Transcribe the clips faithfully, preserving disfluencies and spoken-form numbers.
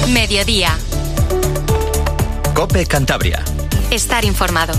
Mediodía. COPE Cantabria. Estar informado.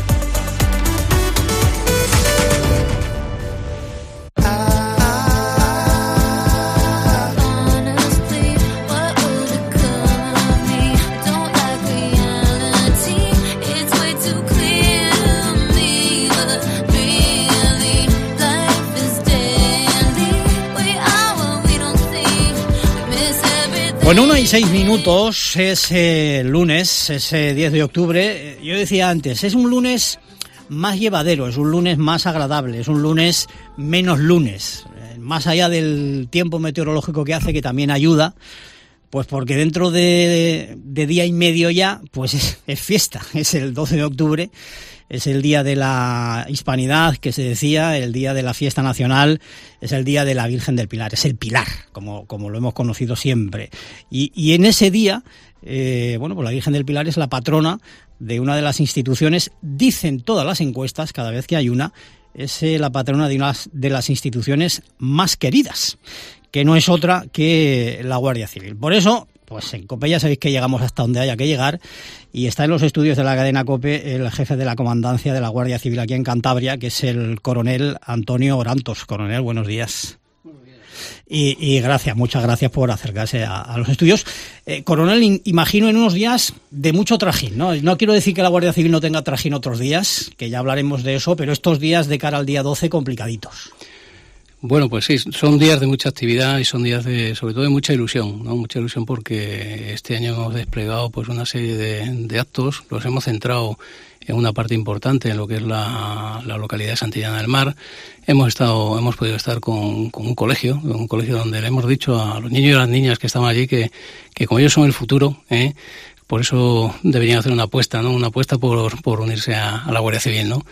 Bueno, una y seis minutos, es eh, lunes, es eh, diez de octubre. Yo decía antes, es un lunes más llevadero, es un lunes más agradable, es un lunes menos lunes. Eh, más allá del tiempo meteorológico que hace, que también ayuda, pues porque dentro de, de día y medio ya, pues es, es fiesta, es el doce de octubre. Es el día de la Hispanidad, que se decía, el día de la fiesta nacional, es el día de la Virgen del Pilar, es el Pilar, como, como lo hemos conocido siempre. Y, y en ese día, eh, bueno, pues la Virgen del Pilar es la patrona de una de las instituciones, dicen todas las encuestas, cada vez que hay una, es eh, la patrona de una de las instituciones más queridas, que no es otra que la Guardia Civil. Por eso, pues en COPE ya sabéis que llegamos hasta donde haya que llegar, y está en los estudios de la cadena COPE el jefe de la comandancia de la Guardia Civil aquí en Cantabria, que es el coronel Antonio Orantos. Coronel, buenos días. Buenos días. Y, y gracias, muchas gracias por acercarse a, a los estudios. Eh, coronel, in, imagino en unos días de mucho trajín, ¿no? No quiero decir que la Guardia Civil no tenga trajín otros días, que ya hablaremos de eso, pero estos días de cara al día doce complicaditos. Bueno, pues sí, son días de mucha actividad y son días de, sobre todo de mucha ilusión, ¿no? Mucha ilusión porque este año hemos desplegado pues una serie de, de actos, los hemos centrado en una parte importante en lo que es la, la localidad de Santillana del Mar. Hemos estado, hemos podido estar con, con un colegio, un colegio donde le hemos dicho a los niños y a las niñas que estaban allí que, que como ellos son el futuro, ¿eh? Por eso deberían hacer una apuesta, ¿no? Una apuesta por, por unirse a, a la Guardia Civil, ¿no?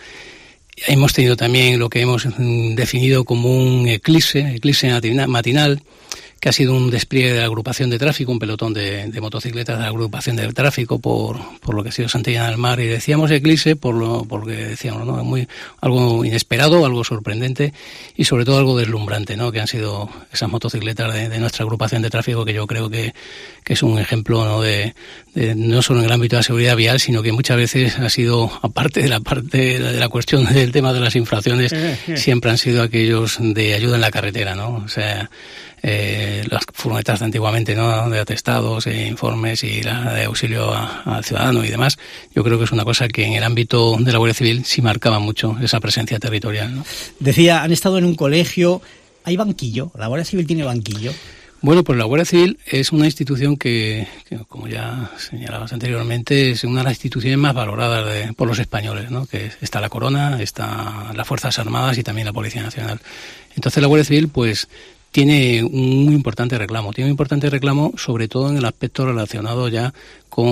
Hemos tenido también lo que hemos definido como un eclipse, eclipse matinal, que ha sido un despliegue de la agrupación de tráfico, un pelotón de, de motocicletas de la agrupación del tráfico por, por lo que ha sido Santillana del Mar. Y decíamos eclipse por lo, porque decíamos, ¿no? Muy, algo inesperado, algo sorprendente y sobre todo algo deslumbrante, ¿no? Que han sido esas motocicletas de, de nuestra agrupación de tráfico, que yo creo que, que es un ejemplo, ¿no? De, de, no solo en el ámbito de la seguridad vial, sino que muchas veces ha sido, aparte de la parte de la cuestión del tema de las infracciones, siempre han sido aquellos de ayuda en la carretera, ¿no? O sea, Eh, las furgonetas de antiguamente, ¿no? De atestados e informes y la de auxilio a, al ciudadano y demás. Yo creo que es una cosa que en el ámbito de la Guardia Civil sí marcaba mucho esa presencia territorial, ¿no? Decía, han estado en un colegio, ¿hay banquillo? ¿La Guardia Civil tiene banquillo? Bueno, pues la Guardia Civil es una institución que, que, como ya señalabas anteriormente, es una de las instituciones más valoradas de, por los españoles, ¿no? Que está la Corona, está las Fuerzas Armadas y también la Policía Nacional. Entonces la Guardia Civil, pues, tiene un muy importante reclamo, tiene un importante reclamo sobre todo en el aspecto relacionado ya con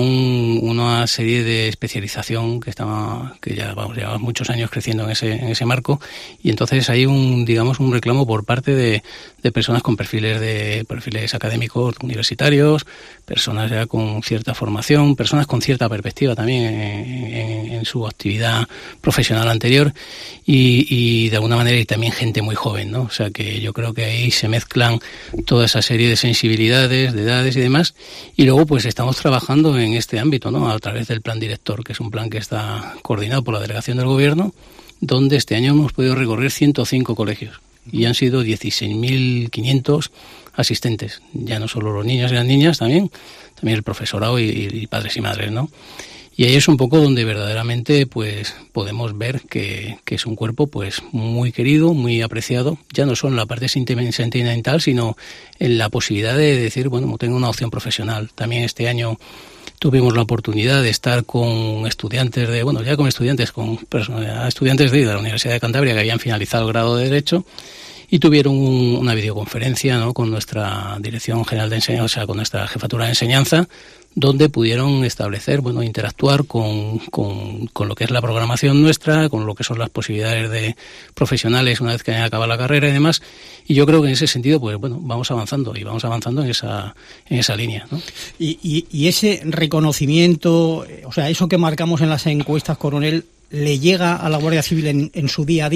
una serie de especialización que estaba, que ya vamos, llevamos muchos años creciendo en ese, en ese marco, y entonces hay un, digamos, un reclamo por parte de, de personas con perfiles de perfiles académicos universitarios, personas ya con cierta formación, personas con cierta perspectiva también en, en, en su actividad profesional anterior, y, y de alguna manera y también gente muy joven, ¿no? O sea que yo creo que ahí se mezclan toda esa serie de sensibilidades, de edades y demás, y luego pues estamos trabajando en este ámbito, ¿no? A través del plan director, que es un plan que está coordinado por la delegación del gobierno, donde este año hemos podido recorrer ciento cinco colegios y han sido dieciséis mil quinientos asistentes, ya no solo los niños y las niñas, también también el profesorado y, y padres y madres, ¿no? Y ahí es un poco donde verdaderamente pues podemos ver que, que es un cuerpo pues muy querido, muy apreciado, ya no solo en la parte sentimental, sino en la posibilidad de decir, bueno, tengo una opción profesional. También este año tuvimos la oportunidad de estar con estudiantes de, bueno, ya con estudiantes, con personas, estudiantes de la Universidad de Cantabria que habían finalizado el grado de Derecho y tuvieron un, una videoconferencia, ¿no? Con nuestra Dirección General de Enseñanza, o sea, con nuestra Jefatura de Enseñanza, donde pudieron establecer, bueno, interactuar con, con, con lo que es la programación nuestra, con lo que son las posibilidades de profesionales una vez que hayan acabado la carrera y demás. Y yo creo que en ese sentido, pues bueno, vamos avanzando y vamos avanzando en esa, en esa línea, ¿no? Y, y, y ese reconocimiento, o sea, eso que marcamos en las encuestas, coronel, ¿le llega a la Guardia Civil en, en su día a día?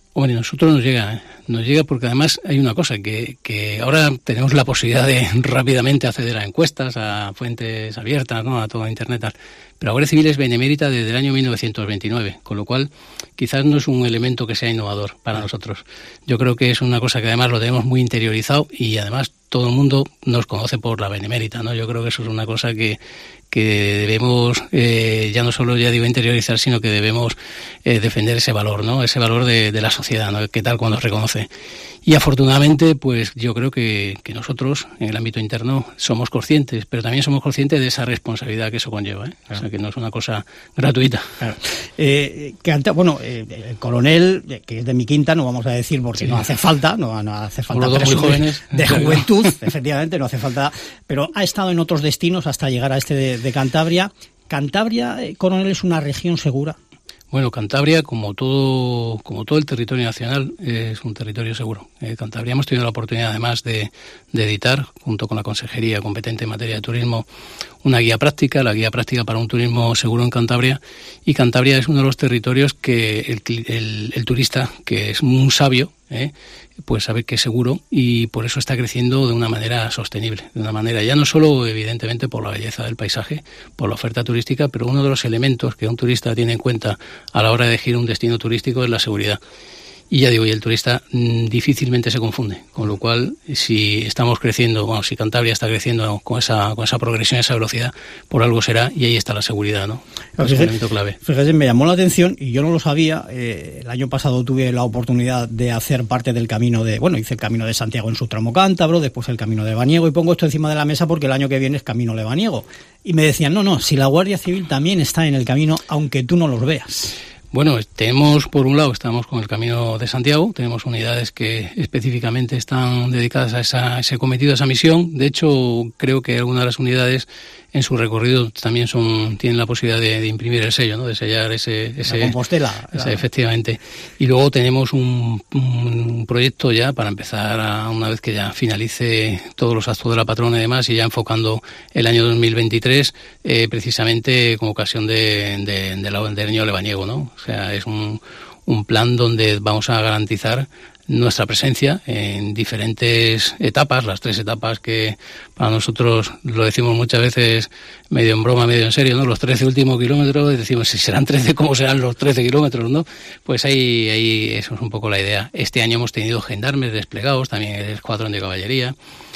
Hombre, nosotros nos llega, ¿eh? nos llega porque además hay una cosa, que, que ahora tenemos la posibilidad de rápidamente acceder a encuestas, a fuentes abiertas, ¿no? A todo Internet, tal. Pero la Guardia Civil es benemérita desde el año mil novecientos veintinueve, con lo cual quizás no es un elemento que sea innovador para nosotros. Yo creo que es una cosa que además lo tenemos muy interiorizado y además todo el mundo nos conoce por la benemérita, ¿no? Yo creo que eso es una cosa que, que debemos, eh, ya no solo, ya digo, interiorizar, sino que debemos eh, defender ese valor, ¿no? Ese valor de, de la sociedad, ¿no? Que tal cuando nos reconoce. Y afortunadamente, pues yo creo que, que nosotros, en el ámbito interno, somos conscientes, pero también somos conscientes de esa responsabilidad que eso conlleva, ¿eh? Claro. O sea, que no es una cosa gratuita. Claro. Eh, que antes, bueno, eh, el coronel, que es de mi quinta, no vamos a decir porque sí. no hace falta, no, no hace falta los dos muy jóvenes de juventud, efectivamente, no hace falta, pero ha estado en otros destinos hasta llegar a este de, de Cantabria. Cantabria, eh, coronel, es una región segura. Bueno, Cantabria, como todo como todo el territorio nacional, es un territorio seguro. En Cantabria hemos tenido la oportunidad, además, de, de editar, junto con la Consejería competente en materia de turismo, una guía práctica, la guía práctica para un turismo seguro en Cantabria. Y Cantabria es uno de los territorios que el, el, el turista, que es un sabio, ¿eh? pues sabe que es seguro y por eso está creciendo de una manera sostenible, de una manera ya no solo evidentemente por la belleza del paisaje, por la oferta turística, pero uno de los elementos que un turista tiene en cuenta a la hora de elegir un destino turístico es la seguridad. Y ya digo, y el turista mmm, difícilmente se confunde, con lo cual si estamos creciendo, bueno, si Cantabria está creciendo con esa con esa progresión, esa velocidad, por algo será, y ahí está la seguridad, ¿no? Es un elemento clave. Fíjate, me llamó la atención y yo no lo sabía. Eh, el año pasado tuve la oportunidad de hacer parte del camino de, bueno, hice el camino de Santiago en su tramo cántabro, después el camino de Baniego, y pongo esto encima de la mesa porque el año que viene es camino de Baniego. Y me decían, no, no, si la Guardia Civil también está en el camino, aunque tú no los veas. Bueno, tenemos, por un lado, estamos con el Camino de Santiago, tenemos unidades que específicamente están dedicadas a, esa, a ese cometido, a esa misión. De hecho, creo que algunas de las unidades en su recorrido también son tienen la posibilidad de, de imprimir el sello, ¿no? De sellar ese... ese la Compostela. Ese, la... Efectivamente. Y luego tenemos un, un proyecto ya para empezar, a, una vez que ya finalice todos los actos de la patrona y demás, y ya enfocando el año dos mil veintitrés, eh, precisamente con ocasión de, de, de la, del año lebaniego, ¿no? O sea, es un, un plan donde vamos a garantizar nuestra presencia en diferentes etapas, las tres etapas que para nosotros lo decimos muchas veces medio en broma, medio en serio, ¿no? Los trece últimos kilómetros, decimos, si serán trece, ¿cómo serán los trece kilómetros, no? Pues ahí, ahí eso es un poco la idea. Este año hemos tenido gendarmes desplegados, también el escuadrón de caballería,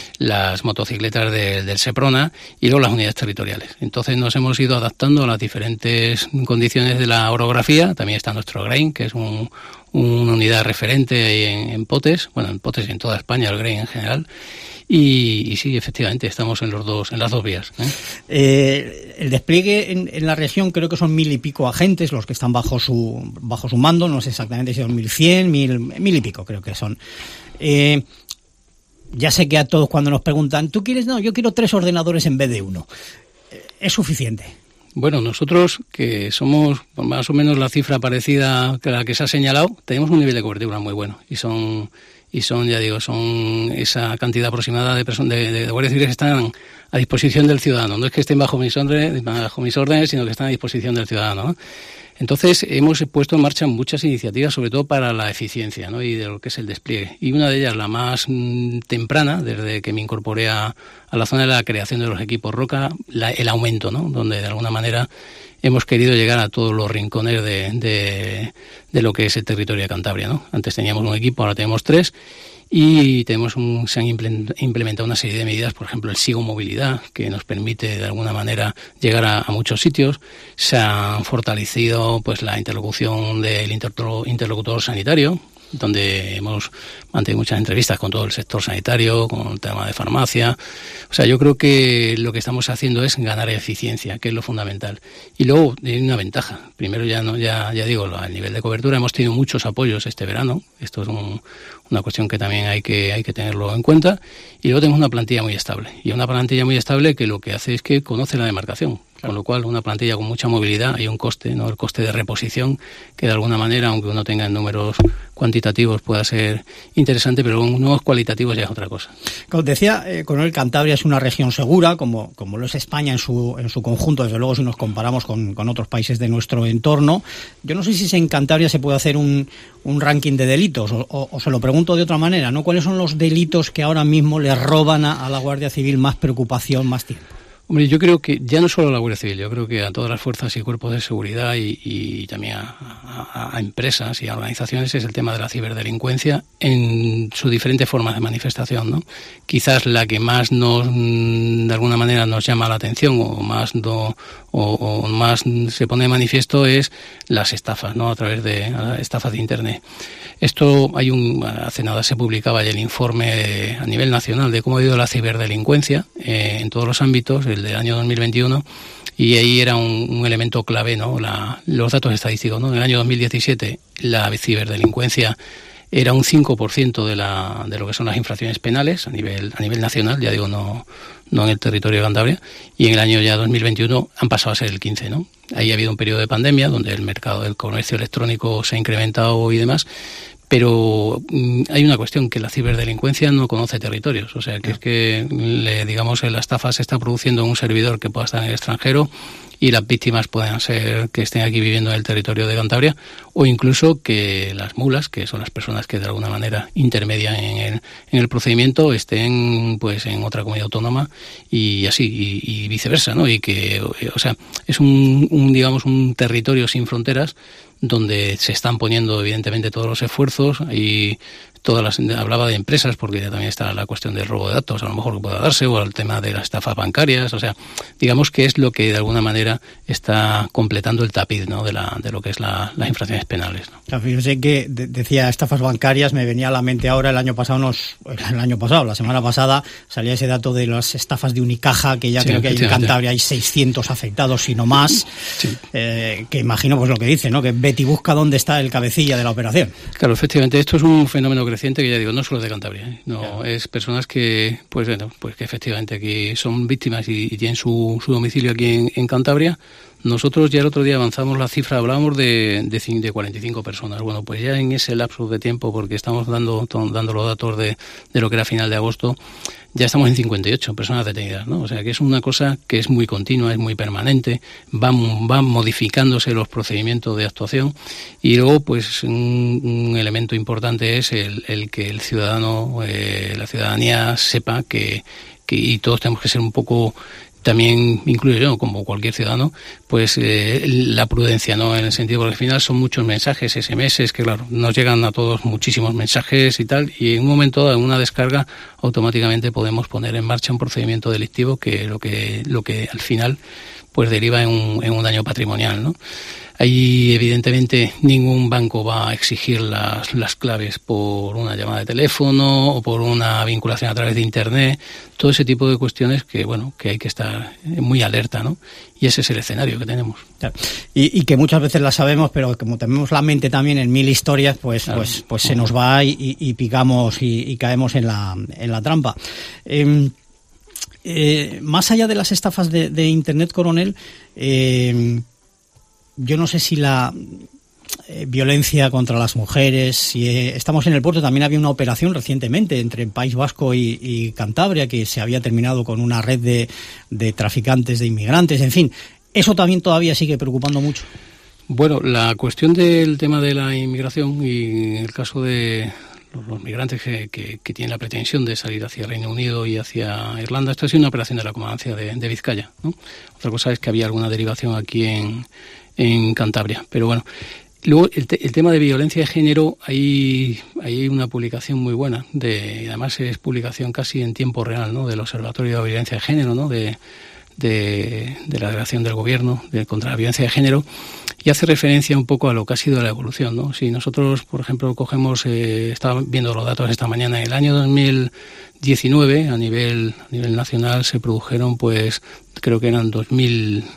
las motocicletas de, del Seprona y luego las unidades territoriales. Entonces nos hemos ido adaptando a las diferentes condiciones de la orografía. También está nuestro Grain, que es un una unidad referente ahí en, en Potes, bueno, en Potes y en toda España, el Grain en general, y, y sí, efectivamente, estamos en los dos, en las dos vías. ¿eh? Eh, el despliegue en, en la región, creo que son mil y pico agentes los que están bajo su bajo su mando, no sé exactamente si son mil cien, mil, mil y pico creo que son. Eh, ya sé que a todos cuando nos preguntan, ¿tú quieres? No, yo quiero tres ordenadores en vez de uno. Eh, ¿Es suficiente? Bueno, nosotros, que somos más o menos la cifra parecida que la que se ha señalado, tenemos un nivel de cobertura muy bueno y son, y son ya digo, son esa cantidad aproximada de personas de, de, de guardias civiles que están a disposición del ciudadano. No es que estén bajo mis órdenes, bajo mis órdenes, sino que están a disposición del ciudadano, ¿no? Entonces, hemos puesto en marcha muchas iniciativas, sobre todo para la eficiencia, ¿no? Y de lo que es el despliegue. Y una de ellas, la más mmm, temprana, desde que me incorporé a, a la zona de la creación de los equipos Roca, la, el aumento, ¿no? Donde de alguna manera hemos querido llegar a todos los rincones de, de, de lo que es el territorio de Cantabria, ¿no? Antes teníamos un equipo, ahora tenemos tres. Y tenemos un, se han implementado una serie de medidas, por ejemplo, el Sigo Movilidad, que nos permite de alguna manera llegar a, a muchos sitios. Se ha fortalecido pues la interlocución del interlocutor sanitario, donde hemos mantenido muchas entrevistas con todo el sector sanitario, con el tema de farmacia. O sea, yo creo que lo que estamos haciendo es ganar eficiencia, que es lo fundamental. Y luego hay una ventaja. Primero, ya no ya ya digo, al nivel de cobertura hemos tenido muchos apoyos este verano. Esto es un, una cuestión que también hay que hay que tenerlo en cuenta. Y luego tenemos una plantilla muy estable. Y una plantilla muy estable que lo que hace es que conoce la demarcación. Con lo cual, una plantilla con mucha movilidad hay un coste, ¿no? El coste de reposición, que de alguna manera, aunque uno tenga en números cuantitativos, pueda ser interesante, pero con nuevos cualitativos ya es otra cosa. Como decía, eh, Coronel, Cantabria es una región segura, como, como lo es España en su, en su conjunto, desde luego si nos comparamos con, con otros países de nuestro entorno. Yo no sé si en Cantabria se puede hacer un, un ranking de delitos, o, o, o se lo pregunto de otra manera, ¿no? ¿Cuáles son los delitos que ahora mismo le roban a, a la Guardia Civil más preocupación, más tiempo? Hombre, yo creo que ya no solo a la Guardia Civil, yo creo que a todas las fuerzas y cuerpos de seguridad y, y también a, a, a empresas y a organizaciones es el tema de la ciberdelincuencia en sus diferentes formas de manifestación, ¿no? Quizás la que más nos, de alguna manera, nos llama la atención o más no, o, o más se pone de manifiesto es las estafas, ¿no? A través de estafas de Internet. Esto hay un hace nada se publicaba ya el informe a nivel nacional de cómo ha ido la ciberdelincuencia eh, en todos los ámbitos, el del año dos mil veintiuno, y ahí era un, un elemento clave, ¿no? La, los datos estadísticos, ¿no? En el año dos mil diecisiete la ciberdelincuencia era un cinco por ciento de la de lo que son las infracciones penales a nivel a nivel nacional, ya digo, no no en el territorio de Cantabria, y en el año ya dos mil veintiuno han pasado a ser el quince, ¿no? Ahí ha habido un periodo de pandemia donde el mercado del comercio electrónico se ha incrementado y demás. Pero mmm, hay una cuestión, que la ciberdelincuencia no conoce territorios. O sea, que es que, le, digamos, la estafa se está produciendo en un servidor que pueda estar en el extranjero y las víctimas puedan ser que estén aquí viviendo en el territorio de Cantabria, o incluso que las mulas, que son las personas que de alguna manera intermedian en el, en el procedimiento, estén pues en otra comunidad autónoma y así, y, y viceversa, ¿no? Y que, o sea, es un, un digamos, un territorio sin fronteras donde se están poniendo evidentemente todos los esfuerzos y todas las, hablaba de empresas porque también está la cuestión del robo de datos, a lo mejor que pueda darse, o el tema de las estafas bancarias, o sea, digamos que es lo que de alguna manera está completando el tapiz, ¿no? de la de lo que es la, las infracciones penales, ¿no? Claro, yo sé que de, decía estafas bancarias, me venía a la mente ahora el año pasado, nos, el año pasado, la semana pasada, salía ese dato de las estafas de Unicaja, que ya sí, creo que hay en Cantabria hay seiscientos afectados, si no más, sí. eh, que imagino pues lo que dice, ¿no? Que Betty busca dónde está el cabecilla de la operación. Claro, efectivamente, esto es un fenómeno creciente que ya digo, no solo de Cantabria, ¿eh? No, claro. Es personas que, pues bueno, pues que efectivamente aquí son víctimas y, y tienen su, su domicilio aquí en, en Cantabria. Nosotros ya el otro día avanzamos la cifra, hablábamos de, de, de cuarenta y cinco personas. Bueno, pues ya en ese lapso de tiempo, porque estamos dando, dando los datos de, de lo que era final de agosto, ya estamos en cincuenta y ocho personas detenidas, ¿no? O sea que es una cosa que es muy continua, es muy permanente, van, van modificándose los procedimientos de actuación, y luego pues un, un elemento importante es el, el que el ciudadano, eh, la ciudadanía sepa que, que, y todos tenemos que ser un poco, también incluyo yo, como cualquier ciudadano, pues eh, la prudencia, ¿no? En el sentido, porque al final son muchos mensajes, ese eme ese, que claro, nos llegan a todos muchísimos mensajes y tal, y en un momento, en una descarga, automáticamente podemos poner en marcha un procedimiento delictivo que lo que lo que al final pues deriva en un, en un daño patrimonial, ¿no? Ahí, evidentemente, ningún banco va a exigir las, las claves por una llamada de teléfono o por una vinculación a través de Internet. Todo ese tipo de cuestiones que, bueno, que hay que estar muy alerta, ¿no? Y ese es el escenario que tenemos. Claro. Y, y que muchas veces la sabemos, pero como tenemos la mente también en mil historias, pues, claro. pues, pues se nos va y, y picamos y, y caemos en la, en la trampa. Eh, eh, más allá de las estafas de, de Internet, Coronel, eh, yo no sé si la eh, violencia contra las mujeres, si eh, estamos en el puerto, también había una operación recientemente entre País Vasco y, y Cantabria que se había terminado con una red de, de traficantes de inmigrantes, en fin, eso también todavía sigue preocupando mucho. Bueno, la cuestión del tema de la inmigración y el caso de los, los migrantes que, que, que tienen la pretensión de salir hacia Reino Unido y hacia Irlanda, esto ha sido una operación de la Comandancia de, de Vizcaya, ¿no? Otra cosa es que había alguna derivación aquí en en Cantabria, pero bueno. Luego el, te, el tema de violencia de género, hay, hay una publicación muy buena, de, además es publicación casi en tiempo real, ¿no? Del Observatorio de Violencia de Género, ¿no? De, de, de la delegación del gobierno de, contra la violencia de género, y hace referencia un poco a lo que ha sido la evolución, ¿no? Si nosotros, por ejemplo, cogemos, eh, estaba viendo los datos esta mañana, en el año dos mil diecinueve a nivel, a nivel nacional se produjeron, pues creo que eran dos mil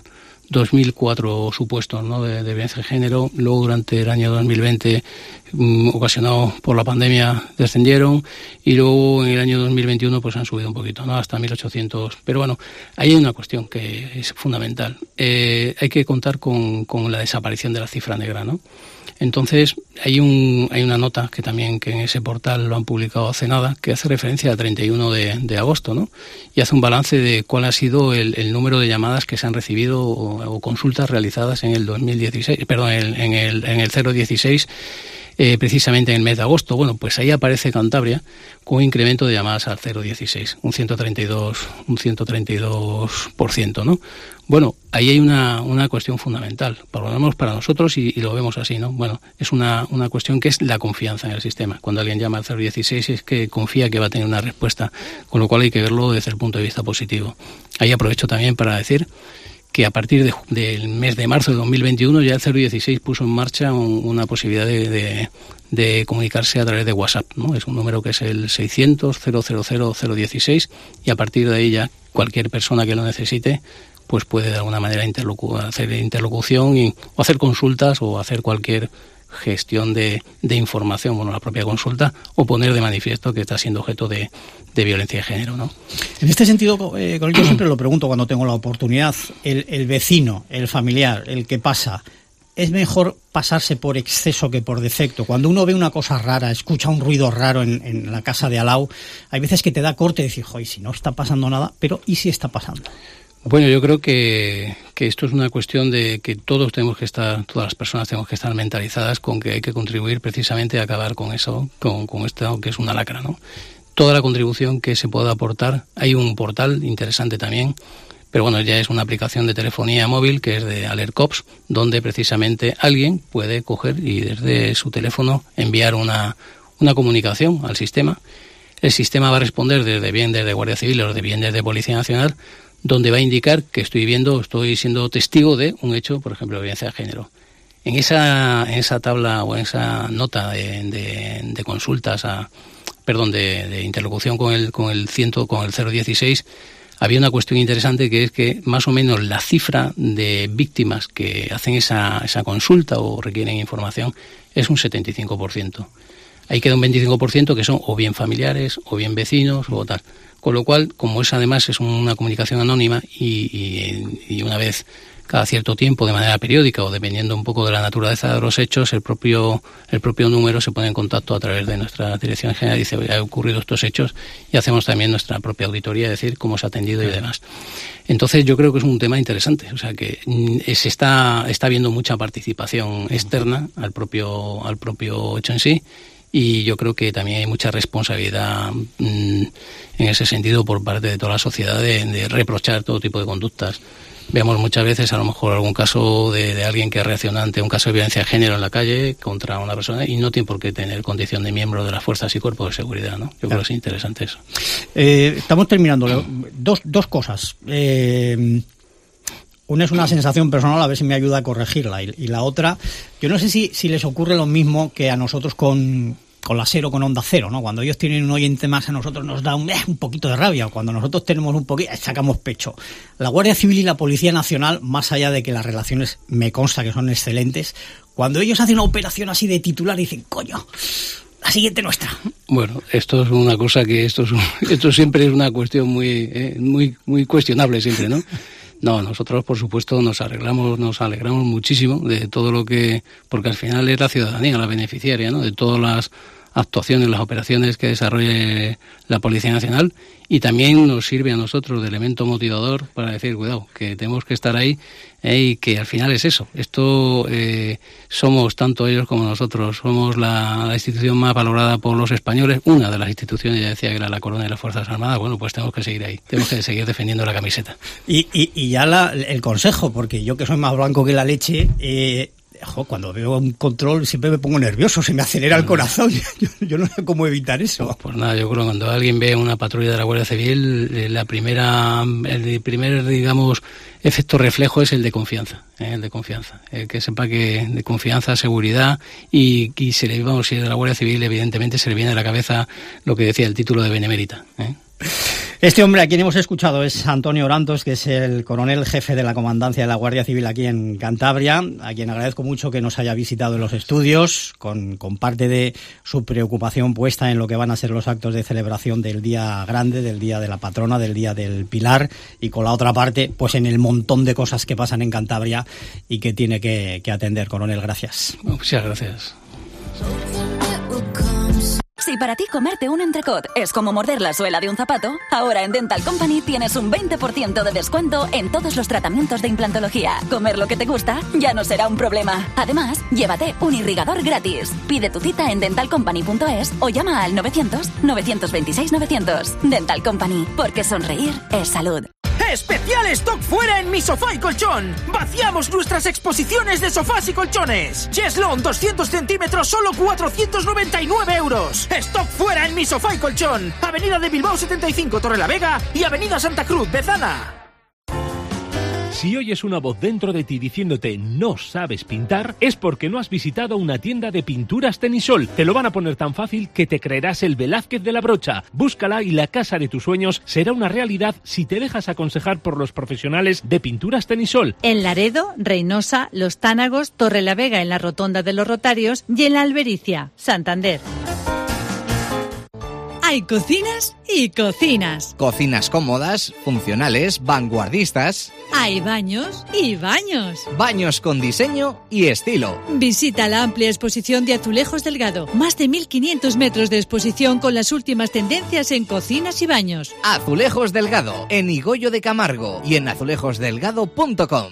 dos mil cuatro supuestos, ¿no?, de, de violencia de género. Luego, durante el año dos mil veinte, mmm, ocasionado por la pandemia, descendieron, y luego en el año dos mil veintiuno pues han subido un poquito, ¿no?, hasta mil ochocientos. Pero bueno, ahí hay una cuestión que es fundamental. Eh, hay que contar con, con la desaparición de la cifra negra, ¿no? Entonces, hay un hay una nota que también que en ese portal lo han publicado hace nada, que hace referencia al treinta y uno de, de agosto, ¿no? Y hace un balance de cuál ha sido el, el número de llamadas que se han recibido o, o consultas realizadas en el dos mil dieciséis, perdón, en, en el en el cero dieciséis, eh, precisamente en el mes de agosto. Bueno, pues ahí aparece Cantabria con un incremento de llamadas al cero dieciséis, un ciento treinta y dos, un ciento treinta y dos por ciento, ¿no? Bueno, ahí hay una, una cuestión fundamental, por lo menos para nosotros, y, y lo vemos así, ¿no? Bueno, es una, una cuestión que es la confianza en el sistema. Cuando alguien llama al cero dieciséis es que confía que va a tener una respuesta, con lo cual hay que verlo desde el punto de vista positivo. Ahí aprovecho también para decir que a partir de, del mes de marzo de dos mil veintiuno ya el cero dieciséis puso en marcha un, una posibilidad de, de, de comunicarse a través de WhatsApp, ¿no? Es un número que es el seiscientos, cero cero cero, cero dieciséis, y a partir de ahí ya cualquier persona que lo necesite pues puede de alguna manera interlocu- hacer interlocución y, o hacer consultas o hacer cualquier gestión de, de información, bueno, la propia consulta, o poner de manifiesto que está siendo objeto de, de violencia de género, ¿no? En este sentido, eh, yo siempre lo pregunto cuando tengo la oportunidad, el, el vecino, el familiar, el que pasa, ¿es mejor pasarse por exceso que por defecto? Cuando uno ve una cosa rara, escucha un ruido raro en, en la casa de al lado, hay veces que te da corte y decir, joder, si no está pasando nada, pero ¿y si está pasando? Bueno, yo creo que, que esto es una cuestión de que todos tenemos que estar, todas las personas tenemos que estar mentalizadas con que hay que contribuir precisamente a acabar con eso, con, con esto que es una lacra, ¿no? Toda la contribución que se pueda aportar. Hay un portal interesante también, pero bueno, ya es una aplicación de telefonía móvil que es de AlertCops, donde precisamente alguien puede coger y desde su teléfono enviar una, una comunicación al sistema. El sistema va a responder desde bien desde Guardia Civil o de bien desde Policía Nacional, donde va a indicar que estoy viendo, estoy siendo testigo de un hecho, por ejemplo, de violencia de género. En esa, en esa tabla o en esa nota de, de, de consultas, a, perdón, de, de interlocución con el con el ciento, con el cero dieciséis, había una cuestión interesante, que es que más o menos la cifra de víctimas que hacen esa, esa consulta o requieren información es un setenta y cinco por ciento. Ahí queda un veinticinco por ciento que son o bien familiares o bien vecinos o tal. Con lo cual, como es además es una comunicación anónima y, y, y una vez cada cierto tiempo, de manera periódica o dependiendo un poco de la naturaleza de los hechos, el propio el propio número se pone en contacto a través de nuestra dirección general y dice, ha ocurrido estos hechos, y hacemos también nuestra propia auditoría, es decir, cómo se ha atendido y demás. Entonces yo creo que es un tema interesante, o sea que se está está habiendo mucha participación externa al propio al propio hecho en sí. Y yo creo que también hay mucha responsabilidad mmm, en ese sentido por parte de toda la sociedad de, de reprochar todo tipo de conductas. Vemos muchas veces a lo mejor algún caso de, de alguien que reacciona ante un caso de violencia de género en la calle contra una persona y no tiene por qué tener condición de miembro de las fuerzas y cuerpos de seguridad, ¿no? Yo claro. creo que es interesante eso. Eh, estamos terminando. Dos, dos cosas. Eh... Una es una sensación personal, a ver si me ayuda a corregirla. Y, y la otra, yo no sé si, si les ocurre lo mismo que a nosotros con, con la SER o con Onda Cero, ¿no? Cuando ellos tienen un oyente más, a nosotros nos da un, eh, un poquito de rabia. Cuando nosotros tenemos un poquito, sacamos pecho. La Guardia Civil y la Policía Nacional, más allá de que las relaciones me consta que son excelentes, cuando ellos hacen una operación así de titular, dicen, coño, la siguiente nuestra. Bueno, esto es una cosa que esto es un, esto siempre es una cuestión muy, eh, muy, muy cuestionable siempre, ¿no? No, nosotros por supuesto nos arreglamos, nos alegramos muchísimo de todo lo que, porque al final es la ciudadanía la beneficiaria, ¿no? De todas las actuaciones, las operaciones que desarrolle la Policía Nacional, y también nos sirve a nosotros de elemento motivador para decir, cuidado, que tenemos que estar ahí, eh, y que al final es eso. Esto eh, somos tanto ellos como nosotros, somos la, la institución más valorada por los españoles, una de las instituciones, ya decía que era la Corona y las Fuerzas Armadas. Bueno, pues tenemos que seguir ahí, tenemos que seguir defendiendo la camiseta. Y, y, y ya la, el consejo, porque yo que soy más blanco que la leche, eh, Jo, cuando veo un control siempre me pongo nervioso, se me acelera el corazón. Yo, yo no sé cómo evitar eso. Pues, pues nada, yo creo que cuando alguien ve una patrulla de la Guardia Civil, la primera, el primer, digamos, efecto reflejo es el de confianza, ¿eh? el de confianza. El que sepa que de confianza, seguridad, y, y se le, vamos, si es de la Guardia Civil, evidentemente se le viene a la cabeza lo que decía el título de benemérita, ¿eh? Este hombre a quien hemos escuchado es Antonio Orantos, que es el coronel jefe de la comandancia de la Guardia Civil aquí en Cantabria, a quien agradezco mucho que nos haya visitado en los estudios, con, con parte de su preocupación puesta en lo que van a ser los actos de celebración del Día Grande, del Día de la Patrona, del Día del Pilar, y con la otra parte, pues en el montón de cosas que pasan en Cantabria y que tiene que, que atender. Coronel, gracias. Muchas gracias. Si para ti comerte un entrecot es como morder la suela de un zapato, ahora en Dental Company tienes un veinte por ciento de descuento en todos los tratamientos de implantología. Comer lo que te gusta ya no será un problema. Además, llévate un irrigador gratis. Pide tu cita en dental company punto es o llama al novecientos, novecientos veintiséis, novecientos. Dental Company, porque sonreír es salud. ¡Especial stock fuera en Mi Sofá y Colchón! ¡Vaciamos nuestras exposiciones de sofás y colchones! Cheslon doscientos centímetros, solo cuatrocientos noventa y nueve euros. ¡Stock fuera en Mi Sofá y Colchón! Avenida de Bilbao setenta y cinco, Torrelavega, y Avenida Santa Cruz, Bezana. Si oyes una voz dentro de ti diciéndote no sabes pintar, es porque no has visitado una tienda de pinturas Tenisol. Te lo van a poner tan fácil que te creerás el Velázquez de la brocha. Búscala y la casa de tus sueños será una realidad si te dejas aconsejar por los profesionales de pinturas Tenisol. En Laredo, Reynosa, Los Tánagos, Torrelavega en la Rotonda de los Rotarios y en la Albericia, Santander. Hay cocinas y cocinas. Cocinas cómodas, funcionales, vanguardistas. Hay baños y baños. Baños con diseño y estilo. Visita la amplia exposición de Azulejos Delgado. Más de mil quinientos metros de exposición con las últimas tendencias en cocinas y baños. Azulejos Delgado, en Higoyo de Camargo y en azulejos delgado punto com.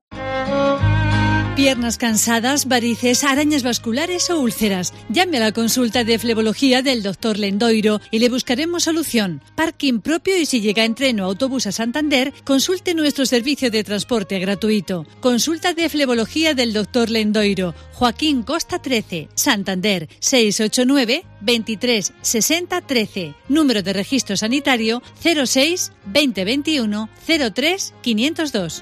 Piernas cansadas, varices, arañas vasculares o úlceras. Llame a la consulta de flebología del doctor Lendoiro y le buscaremos solución. Parking propio y si llega en tren o autobús a Santander, consulte nuestro servicio de transporte gratuito. Consulta de flebología del doctor Lendoiro. Joaquín Costa trece, Santander, seis ocho nueve, veintitrés, sesenta, trece. Número de registro sanitario cero seis, veinte veintiuno, cero tres, quinientos dos.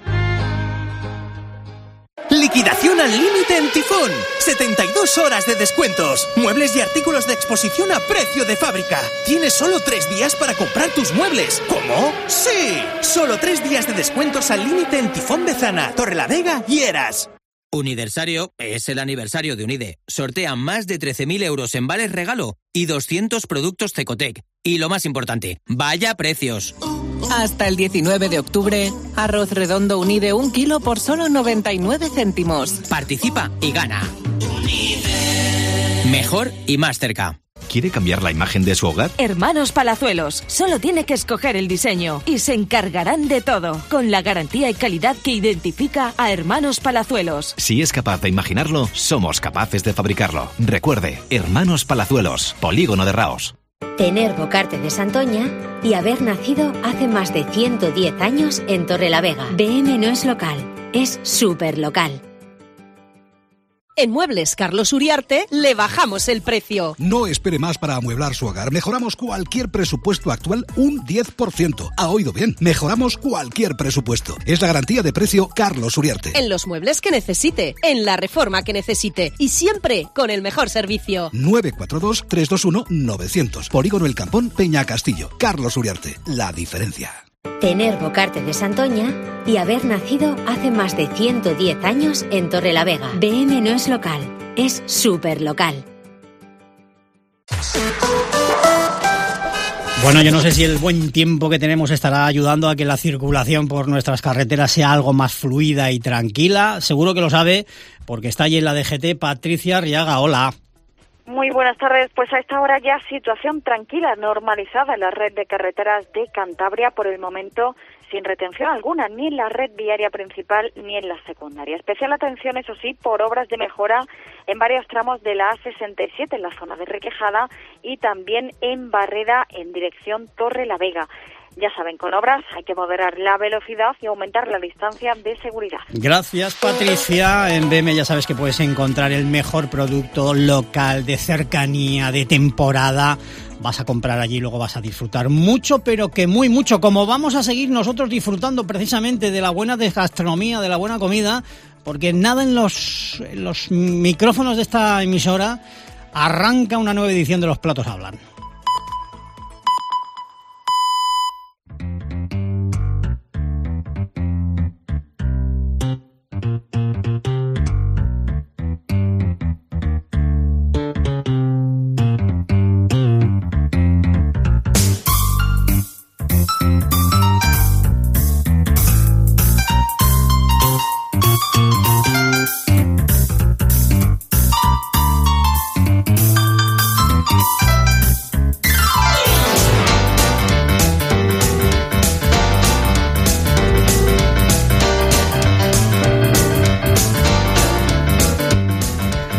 Liquidación al límite en Tifón. setenta y dos horas de descuentos. Muebles y artículos de exposición a precio de fábrica. Tienes solo tres días para comprar tus muebles. ¿Cómo? ¡Sí! Solo tres días de descuentos al límite en Tifón, Bezana, Torrelavega y Eras. Universario es el aniversario de Unide. Sortean más de trece mil euros en vales regalo y doscientos productos Cecotec. Y lo más importante, ¡vaya precios! Hasta el diecinueve de octubre, arroz redondo Unide un kilo por solo noventa y nueve céntimos. Participa y gana. Unide. Mejor y más cerca. ¿Quiere cambiar la imagen de su hogar? Hermanos Palazuelos, solo tiene que escoger el diseño y se encargarán de todo, con la garantía y calidad que identifica a Hermanos Palazuelos. Si es capaz de imaginarlo, somos capaces de fabricarlo. Recuerde, Hermanos Palazuelos, Polígono de Raos. Tener Bocarte de Santoña y haber nacido hace más de ciento diez años en Torrelavega. B M no es local, es súper local. En Muebles Carlos Uriarte le bajamos el precio. No espere más para amueblar su hogar. Mejoramos cualquier presupuesto actual un diez por ciento. ¿Ha oído bien? Mejoramos cualquier presupuesto. Es la garantía de precio Carlos Uriarte. En los muebles que necesite, en la reforma que necesite y siempre con el mejor servicio. nueve cuatro dos, tres dos uno, nueve cero cero. Polígono El Campón, Peña Castillo. Carlos Uriarte. La diferencia. Tener Bocarte de Santoña y haber nacido hace más de ciento diez años en Torrelavega. B M no es local, es súper local. Bueno, yo no sé si el buen tiempo que tenemos estará ayudando a que la circulación por nuestras carreteras sea algo más fluida y tranquila. Seguro que lo sabe porque está allí en la D G T Patricia Arriaga. Hola. Muy buenas tardes. Pues a esta hora ya situación tranquila, normalizada en la red de carreteras de Cantabria, por el momento sin retención alguna, ni en la red viaria principal ni en la secundaria. Especial atención, eso sí, por obras de mejora en varios tramos de la A sesenta y siete en la zona de Requejada y también en Barreda en dirección Torrelavega. Ya saben, con obras hay que moderar la velocidad y aumentar la distancia de seguridad. Gracias, Patricia. En B M ya sabes que puedes encontrar el mejor producto local, de cercanía, de temporada. Vas a comprar allí y luego vas a disfrutar mucho, pero que muy mucho. Como vamos a seguir nosotros disfrutando precisamente de la buena gastronomía, de la buena comida, porque nada en los, en los micrófonos de esta emisora arranca una nueva edición de Los Platos Hablan.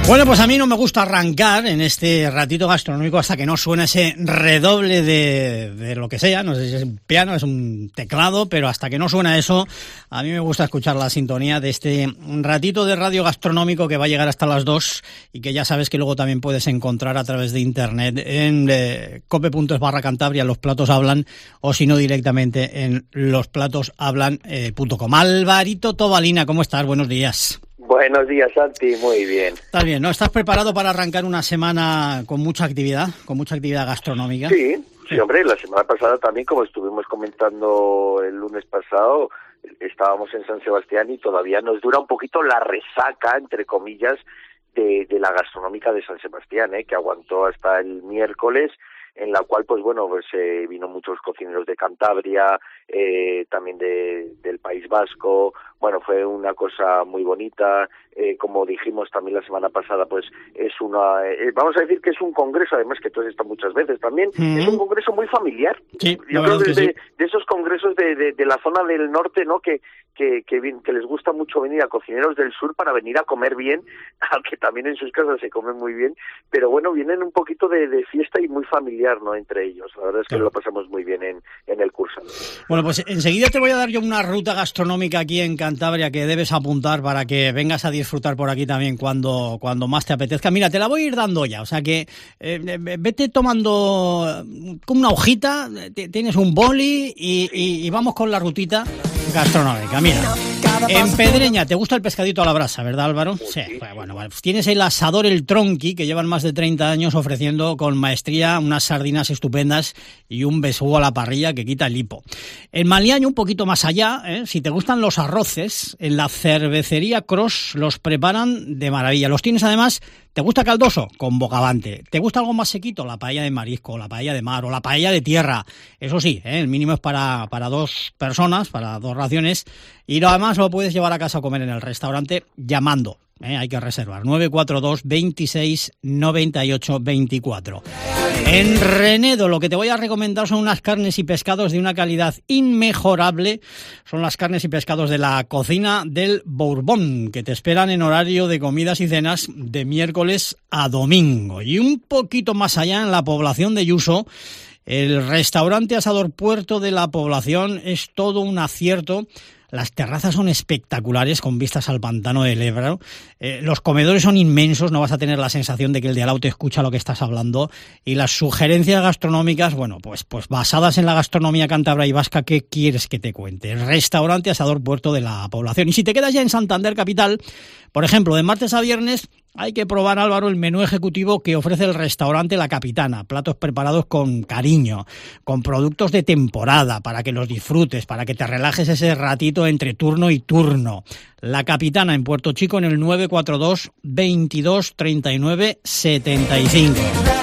Bueno, pues a mí no me gusta arrancar en este ratito gastronómico hasta que no suene ese redoble de, de lo que sea, no sé si es un piano, es un teclado, pero hasta que no suena eso, a mí me gusta escuchar la sintonía de este ratito de radio gastronómico que va a llegar hasta las dos y que ya sabes que luego también puedes encontrar a través de internet en eh, cope.es barra Cantabria, Los Platos Hablan, o si no directamente en losplatoshablan punto com. Alvarito Tobalina, ¿cómo estás? Buenos días. Buenos días, Santi, muy bien. Estás bien, ¿no? ¿Estás preparado para arrancar una semana con mucha actividad, con mucha actividad gastronómica? Sí, sí, hombre, la semana pasada también, como estuvimos comentando el lunes pasado, estábamos en San Sebastián y todavía nos dura un poquito la resaca, entre comillas, de, de la gastronómica de San Sebastián, ¿eh? Que aguantó hasta el miércoles, en la cual, pues bueno, pues eh, vino muchos cocineros de Cantabria, eh, también de, del País Vasco. Bueno, fue una cosa muy bonita. Eh, como dijimos también la semana pasada, pues es una, eh, vamos a decir que es un congreso, además que tú has estado muchas veces también, mm. es un congreso muy familiar. Sí, yo creo que, que de, sí. de esos congresos de, de, de la zona del norte, ¿no? Que, que, que, que les gusta mucho venir a cocineros del sur para venir a comer bien, aunque también en sus casas se come muy bien, pero bueno, vienen un poquito de, de fiesta y muy familiar, ¿no? Entre ellos. La verdad es que claro. Lo pasamos muy bien en, en el curso. Bueno, pues enseguida te voy a dar yo una ruta gastronómica aquí en Cantabria que debes apuntar para que vengas a disfrutar por aquí también cuando, cuando más te apetezca. Mira, te la voy a ir dando ya, o sea que eh, vete tomando con una hojita, tienes un boli y, y, y vamos con la rutita gastronómica. Mira, en Pedreña, ¿te gusta el pescadito a la brasa, verdad, Álvaro? Sí, bueno, bueno, pues tienes el asador El Tronqui, que llevan más de treinta años ofreciendo con maestría unas sardinas estupendas y un besugo a la parrilla que quita el hipo. En Maliaño, un poquito más allá, ¿eh? Si te gustan los arroces, en la cervecería Cross los preparan de maravilla. Los tienes además, ¿te gusta caldoso? Con bogavante. ¿Te gusta algo más sequito? La paella de marisco, la paella de mar o la paella de tierra. Eso sí, ¿eh? El mínimo es para, para dos personas, para dos raciones, y lo además lo puedes llevar a casa a comer en el restaurante llamando. Eh, hay que reservar nueve cuatro dos, veintiséis, noventa y ocho, veinticuatro. En Renedo lo que te voy a recomendar son unas carnes y pescados de una calidad inmejorable. Son las carnes y pescados de la cocina del Bourbon, que te esperan en horario de comidas y cenas de miércoles a domingo. Y un poquito más allá, en la población de Yuso, el restaurante Asador Puerto de la Población es todo un acierto. Las terrazas son espectaculares con vistas al pantano del Ebro. Eh, los comedores son inmensos, no vas a tener la sensación de que el de al lado te escucha lo que estás hablando. Y las sugerencias gastronómicas, bueno, pues, pues basadas en la gastronomía cántabra y vasca, ¿qué quieres que te cuente? El restaurante Asador Puerto de la Población. Y si te quedas ya en Santander capital, por ejemplo, de martes a viernes, hay que probar, Álvaro, el menú ejecutivo que ofrece el restaurante La Capitana. Platos preparados con cariño, con productos de temporada, para que los disfrutes, para que te relajes ese ratito entre turno y turno. La Capitana en Puerto Chico en el nueve cuatro dos, veintidós, treinta y nueve, setenta y cinco.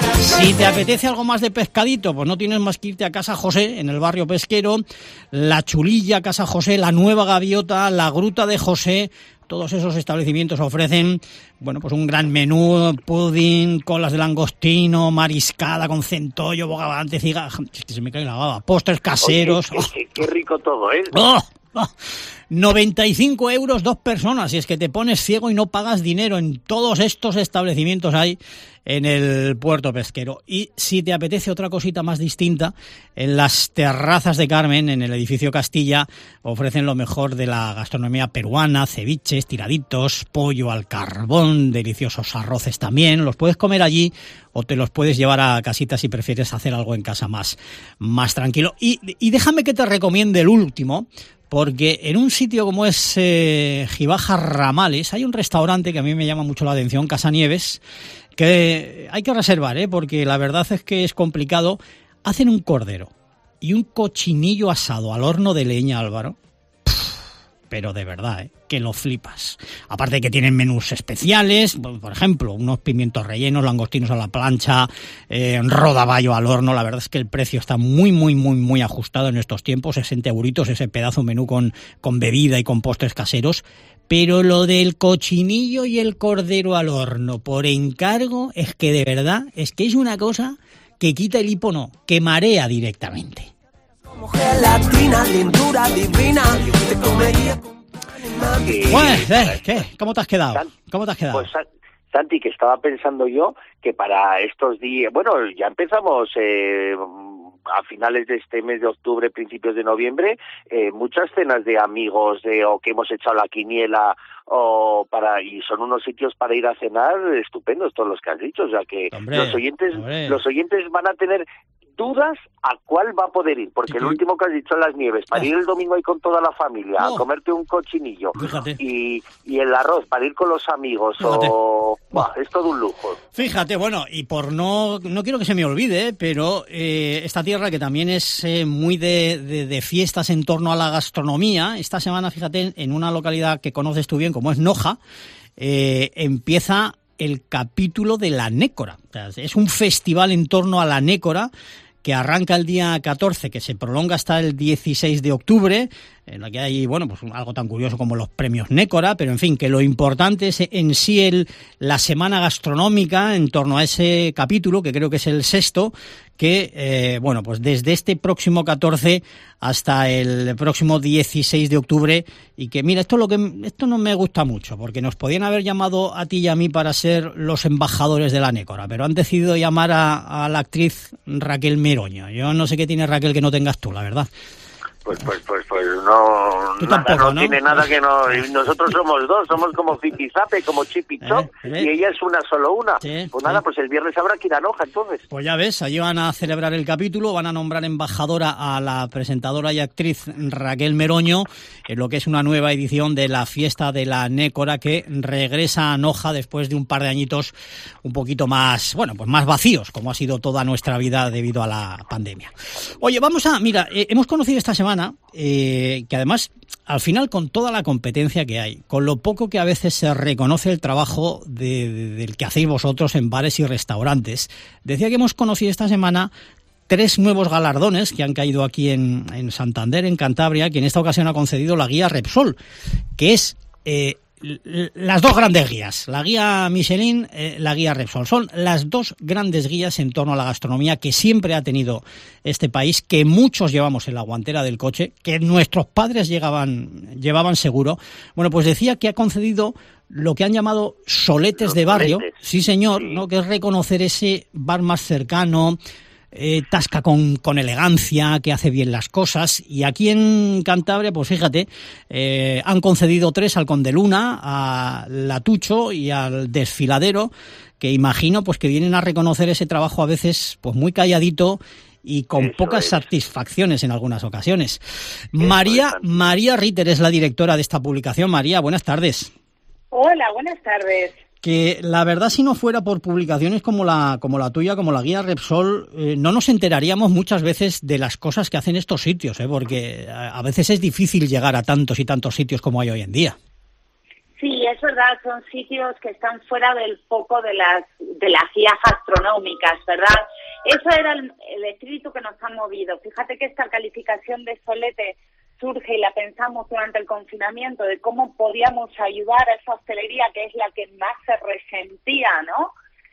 Si te apetece algo más de pescadito, pues no tienes más que irte a Casa José, en el barrio pesquero, La Chulilla, Casa José, La Nueva Gaviota, La Gruta de José. Todos esos establecimientos ofrecen, bueno, pues un gran menú, pudding, colas de langostino, mariscada con centollo, bogavante, ciga... Es que se me cae la baba, postres caseros. Oye, qué, qué, qué rico todo, ¿eh? ¡Oh! ¡Oh! noventa y cinco euros dos personas, y es que te pones ciego y no pagas dinero. En todos estos establecimientos hay en el puerto pesquero. Y si te apetece otra cosita más distinta, en las terrazas de Carmen, en el edificio Castilla, ofrecen lo mejor de la gastronomía peruana, ceviches, tiraditos, pollo al carbón, deliciosos arroces también. Los puedes comer allí o te los puedes llevar a casita si prefieres hacer algo en casa más, más tranquilo. Y, y déjame que te recomiende el último, porque en un sitio como es eh, Gibaja Ramales hay un restaurante que a mí me llama mucho la atención, Casa Nieves, que hay que reservar, ¿eh? Porque la verdad es que es complicado. Hacen un cordero y un cochinillo asado al horno de leña, Álvaro. Pero de verdad, ¿eh? Que lo flipas. Aparte de que tienen menús especiales, por ejemplo, unos pimientos rellenos, langostinos a la plancha, eh, rodaballo al horno. La verdad es que el precio está muy, muy, muy, muy ajustado en estos tiempos. sesenta euritos ese pedazo menú con, con bebida y con postres caseros. Pero lo del cochinillo y el cordero al horno por encargo es que de verdad, es que es una cosa que quita el hipo, no, que marea directamente. Mujer latina, lindura divina, te comería con... Bueno, ¿qué? ¿Cómo te has quedado? ¿Cómo te has quedado? Pues, Santi, que estaba pensando yo que para estos días, bueno, ya empezamos eh, a finales de este mes de octubre, principios de noviembre, eh, muchas cenas de amigos de, o que hemos echado la quiniela o para y son unos sitios para ir a cenar estupendos todos los que has dicho, o sea que hombre, los oyentes hombre. los oyentes van a tener dudas a cuál va a poder ir, porque sí, el último que has dicho, Las Nieves, para oh. ir el domingo ahí con toda la familia, oh. a comerte un cochinillo y, y el arroz para ir con los amigos, Fíjate. o bah, es todo un lujo. Fíjate, bueno, y por no no quiero que se me olvide, pero eh, esta tierra que también es eh, muy de, de, de fiestas en torno a la gastronomía, esta semana, fíjate, en una localidad que conoces tú bien, como es Noja, eh, empieza el capítulo de la Nécora. O sea, es un festival en torno a la Nécora que arranca el día catorce, que se prolonga hasta el dieciséis de octubre, en la que hay, bueno, pues algo tan curioso como los premios Nécora, pero en fin, que lo importante es en sí el, la semana gastronómica en torno a ese capítulo, que creo que es el sexto, que, eh, bueno, pues desde este próximo catorce hasta el próximo dieciséis de octubre, y que, mira, esto es lo que esto no me gusta mucho, porque nos podían haber llamado a ti y a mí para ser los embajadores de la Nécora, pero han decidido llamar a, a la actriz Raquel Meroño. Yo no sé qué tiene Raquel que no tengas tú, la verdad. Pues, pues, pues, pues no, Tú nada, tampoco, no, ¿no? tiene nada que no. Nosotros somos dos, somos como Zipizape, como Chip y Chop, ¿Eh? ¿Eh? y ella es una, solo una. Sí, pues nada, sí. pues el viernes habrá que ir a Noja, entonces. Pues ya ves, allí van a celebrar el capítulo, van a nombrar embajadora a la presentadora y actriz Raquel Meroño, en lo que es una nueva edición de la fiesta de la Nécora, que regresa a Noja después de un par de añitos un poquito más, bueno, pues más vacíos, como ha sido toda nuestra vida debido a la pandemia. Oye, vamos a, mira, eh, hemos conocido esta semana, eh, que además, al final, con toda la competencia que hay, con lo poco que a veces se reconoce el trabajo de, de, del que hacéis vosotros en bares y restaurantes, decía que hemos conocido esta semana tres nuevos galardones que han caído aquí en, en Santander, en Cantabria, que en esta ocasión ha concedido la guía Repsol, que es eh, las dos grandes guías, la guía Michelin, eh, la guía Repsol. Son las dos grandes guías en torno a la gastronomía que siempre ha tenido este país, que muchos llevamos en la guantera del coche, que nuestros padres llegaban, llevaban seguro. Bueno, pues decía que ha concedido lo que han llamado soletes Los de barrio, soletes. sí señor, sí. ¿no? Que es reconocer ese bar más cercano, Eh, tasca con, con elegancia, que hace bien las cosas, y aquí en Cantabria, pues fíjate, eh, han concedido tres al Conde Luna, a Latucho y al Desfiladero, que imagino pues que vienen a reconocer ese trabajo a veces pues muy calladito y con Eso pocas es. satisfacciones en algunas ocasiones. Eso María, es. María Ritter es la directora de esta publicación. María, buenas tardes. Hola, buenas tardes. Que la verdad, si no fuera por publicaciones como la como la tuya, como la guía Repsol, eh, no nos enteraríamos muchas veces de las cosas que hacen estos sitios, ¿eh? Porque a, a veces es difícil llegar a tantos y tantos sitios como hay hoy en día. Sí, es verdad, son sitios que están fuera del foco de las de las guías gastronómicas, ¿verdad? Eso era el, el espíritu que nos ha movido. Fíjate que esta calificación de solete surge y la pensamos durante el confinamiento de cómo podíamos ayudar a esa hostelería que es la que más se resentía, ¿no?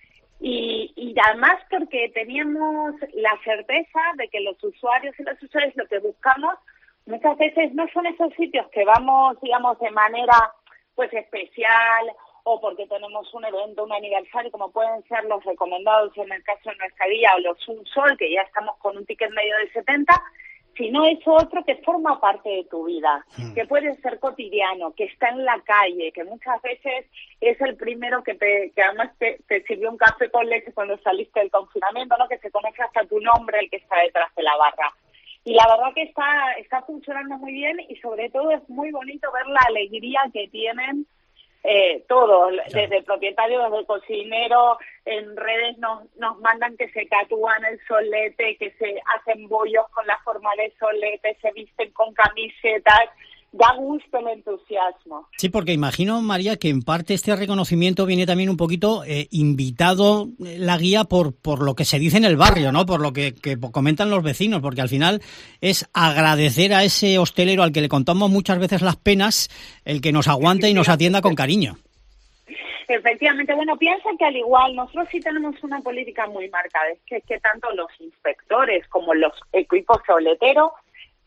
Y, y además porque teníamos la certeza de que los usuarios y las usuarias lo que buscamos muchas veces no son esos sitios que vamos, digamos, de manera pues especial o porque tenemos un evento, un aniversario, como pueden ser los recomendados en el caso de nuestra guía o los Un Sol, que ya estamos con un ticket medio de setenta, sino es otro que forma parte de tu vida, mm. que puede ser cotidiano, que está en la calle, que muchas veces es el primero que te, que además te, te sirvió un café con leche cuando saliste del confinamiento, ¿no? Que se conoce hasta tu nombre el que está detrás de la barra. Y la verdad que está, está funcionando muy bien y sobre todo es muy bonito ver la alegría que tienen Eh, todo, desde el propietario, desde el cocinero, en redes nos, nos mandan que se tatúan el solete, que se hacen bollos con la forma de solete, se visten con camisetas, da gusto el entusiasmo. Sí, porque imagino, María, que en parte este reconocimiento viene también un poquito eh, invitado la guía por por lo que se dice en el barrio, ¿no? Por lo que, que comentan los vecinos, porque al final es agradecer a ese hostelero al que le contamos muchas veces las penas, el que nos aguante y nos atienda con cariño. Efectivamente, bueno, piensa que al igual nosotros sí tenemos una política muy marcada, es que, que tanto los inspectores como los equipos soleteros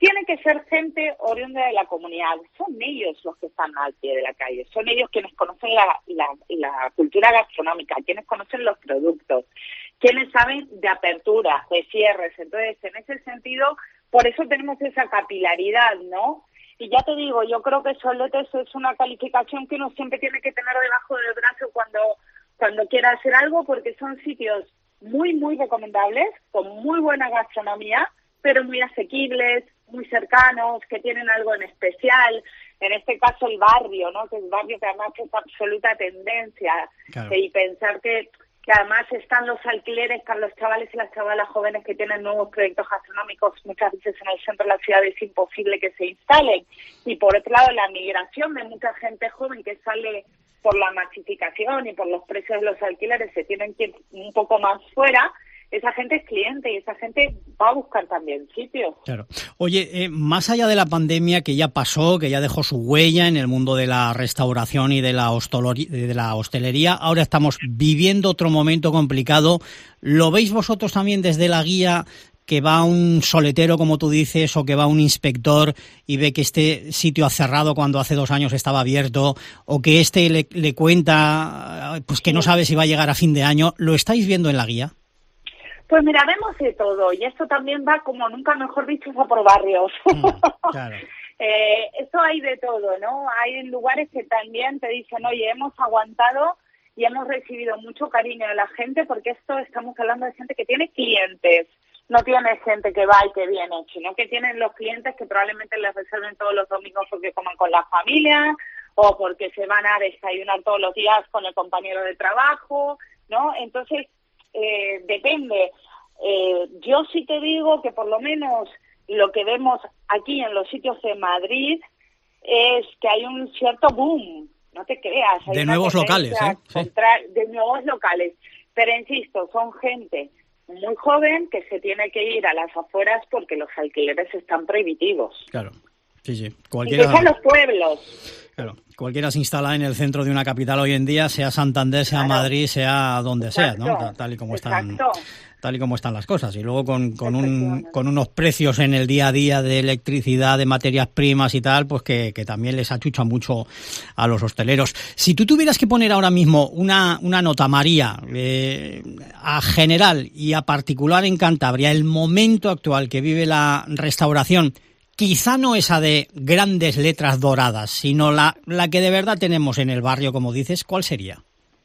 tiene que ser gente oriunda de la comunidad. Son ellos los que están al pie de la calle, son ellos quienes conocen la, la, la cultura gastronómica, quienes conocen los productos, quienes saben de aperturas, de cierres. Entonces, en ese sentido, por eso tenemos esa capilaridad, ¿no? Y ya te digo, yo creo que Soletes es una calificación que uno siempre tiene que tener debajo del brazo cuando, cuando quiera hacer algo, porque son sitios muy, muy recomendables, con muy buena gastronomía, pero muy asequibles, muy cercanos, que tienen algo en especial. En este caso el barrio, ¿no? Que es un barrio que además es absoluta tendencia. Claro. Y pensar que, que además están los alquileres para los chavales y las chavalas jóvenes que tienen nuevos proyectos gastronómicos, muchas veces en el centro de la ciudad es imposible que se instalen. Y por otro lado, la migración de mucha gente joven que sale por la masificación y por los precios de los alquileres, se tienen que ir un poco más fuera. Esa gente es cliente y esa gente va a buscar también sitios. Claro. Oye, eh, más allá de la pandemia que ya pasó, que ya dejó su huella en el mundo de la restauración y de la, de la hostelería, ahora estamos viviendo otro momento complicado. ¿Lo veis vosotros también desde la guía, que va un soletero, como tú dices, o que va un inspector y ve que este sitio ha cerrado cuando hace dos años estaba abierto, o que este le, le cuenta pues que no sabe si va a llegar a fin de año? ¿Lo estáis viendo en la guía? Pues mira, vemos de todo, y esto también va, como nunca mejor dicho, va por barrios. Mm, claro. eh, esto hay de todo, ¿no? Hay lugares que también te dicen, oye, hemos aguantado y hemos recibido mucho cariño de la gente, porque esto estamos hablando de gente que tiene clientes, no tiene gente que va y que viene, sino que tienen los clientes que probablemente les reserven todos los domingos porque coman con la familia, o porque se van a desayunar todos los días con el compañero de trabajo, ¿no? Entonces, Eh, depende. Eh, yo sí te digo que por lo menos lo que vemos aquí en los sitios de Madrid es que hay un cierto boom, no te creas. Hay de nuevos locales, ¿eh? Contra, sí. De nuevos locales. Pero insisto, son gente muy joven que se tiene que ir a las afueras porque los alquileres están prohibitivos. Claro, sí, sí. Cualquiera... Y que sean los pueblos. Claro, cualquiera se instala en el centro de una capital hoy en día, sea Santander, sea claro. Madrid, sea donde Exacto. sea, ¿no? Tal y como están, Exacto. tal y como están las cosas. Y luego con, con un con unos precios en el día a día de electricidad, de materias primas y tal, pues que, que también les achucha mucho a los hosteleros. Si tú tuvieras que poner ahora mismo una, una nota, María, eh, a general y a particular en Cantabria, el momento actual que vive la restauración, quizá no esa de grandes letras doradas, sino la, la que de verdad tenemos en el barrio, como dices, ¿cuál sería?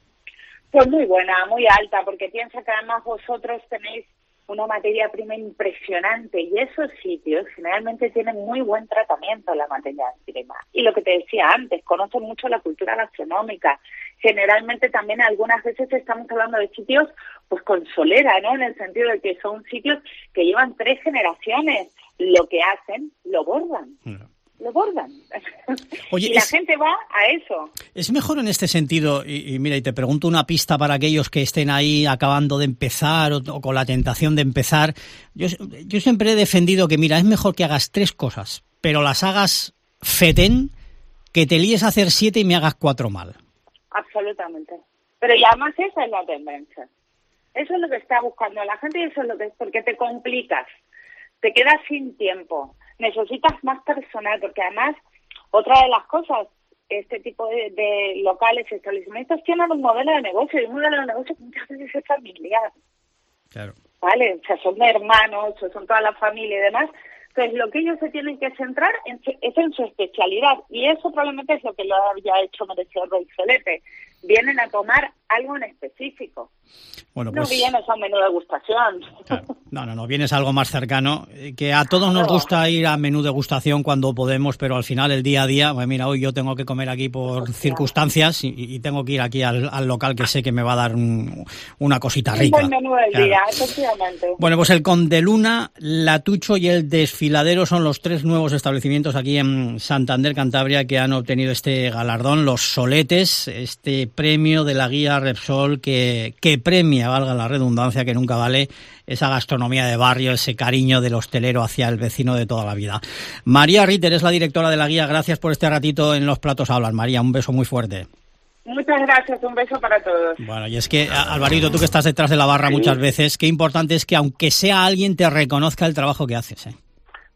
Pues muy buena, muy alta, porque piensa que además vosotros tenéis una materia prima impresionante y esos sitios generalmente tienen muy buen tratamiento la materia prima. Y lo que te decía antes, conocen mucho la cultura gastronómica. Generalmente también algunas veces estamos hablando de sitios pues con solera, ¿no? En el sentido de que son sitios que llevan tres generaciones. Lo que hacen, lo bordan. No. Lo bordan. Oye, y la es, gente va a eso. Es mejor en este sentido, y, y mira, y te pregunto una pista para aquellos que estén ahí acabando de empezar o, o con la tentación de empezar. Yo, yo siempre he defendido que, mira, es mejor que hagas tres cosas, pero las hagas fetén, que te líes a hacer siete y me hagas cuatro mal. Absolutamente. Pero y además esa es la tendencia. Eso es lo que está buscando la gente y eso es lo que es, porque te complicas. Te quedas sin tiempo, necesitas más personal, porque además, otra de las cosas, este tipo de, de locales, establecimientos, tienen un modelo de negocio, y un modelo de negocio que muchas veces es familiar. Claro. ¿Vale? O sea, son hermanos, o son toda la familia y demás. Entonces, lo que ellos se tienen que centrar en, es en su especialidad, y eso probablemente es lo que lo había hecho merecedor del solete. Vienen a tomar algo en específico. Bueno, pues, no vienes a un menú de degustación. Claro. No, no, no, vienes a algo más cercano, que a todos nos gusta ir a menú degustación cuando podemos, pero al final el día a día, pues mira, hoy yo tengo que comer aquí por Hostia. circunstancias y, y tengo que ir aquí al, al local que sé que me va a dar un, una cosita rica. Un buen menú del claro. día, efectivamente. Bueno, pues el Condeluna, La Tucho y el Desfiladero son los tres nuevos establecimientos aquí en Santander, Cantabria, que han obtenido este galardón, los Soletes, este premio de la guía Repsol que, que premia, valga la redundancia, que nunca vale, esa gastronomía de barrio, ese cariño del hostelero hacia el vecino de toda la vida. María Ritter es la directora de la guía. Gracias por este ratito en Los Platos Hablan. María, un beso muy fuerte. Muchas gracias, un beso para todos. Bueno, y es que, Alvarito, tú que estás detrás de la barra sí. muchas veces, qué importante es que aunque sea alguien te reconozca el trabajo que haces, ¿eh?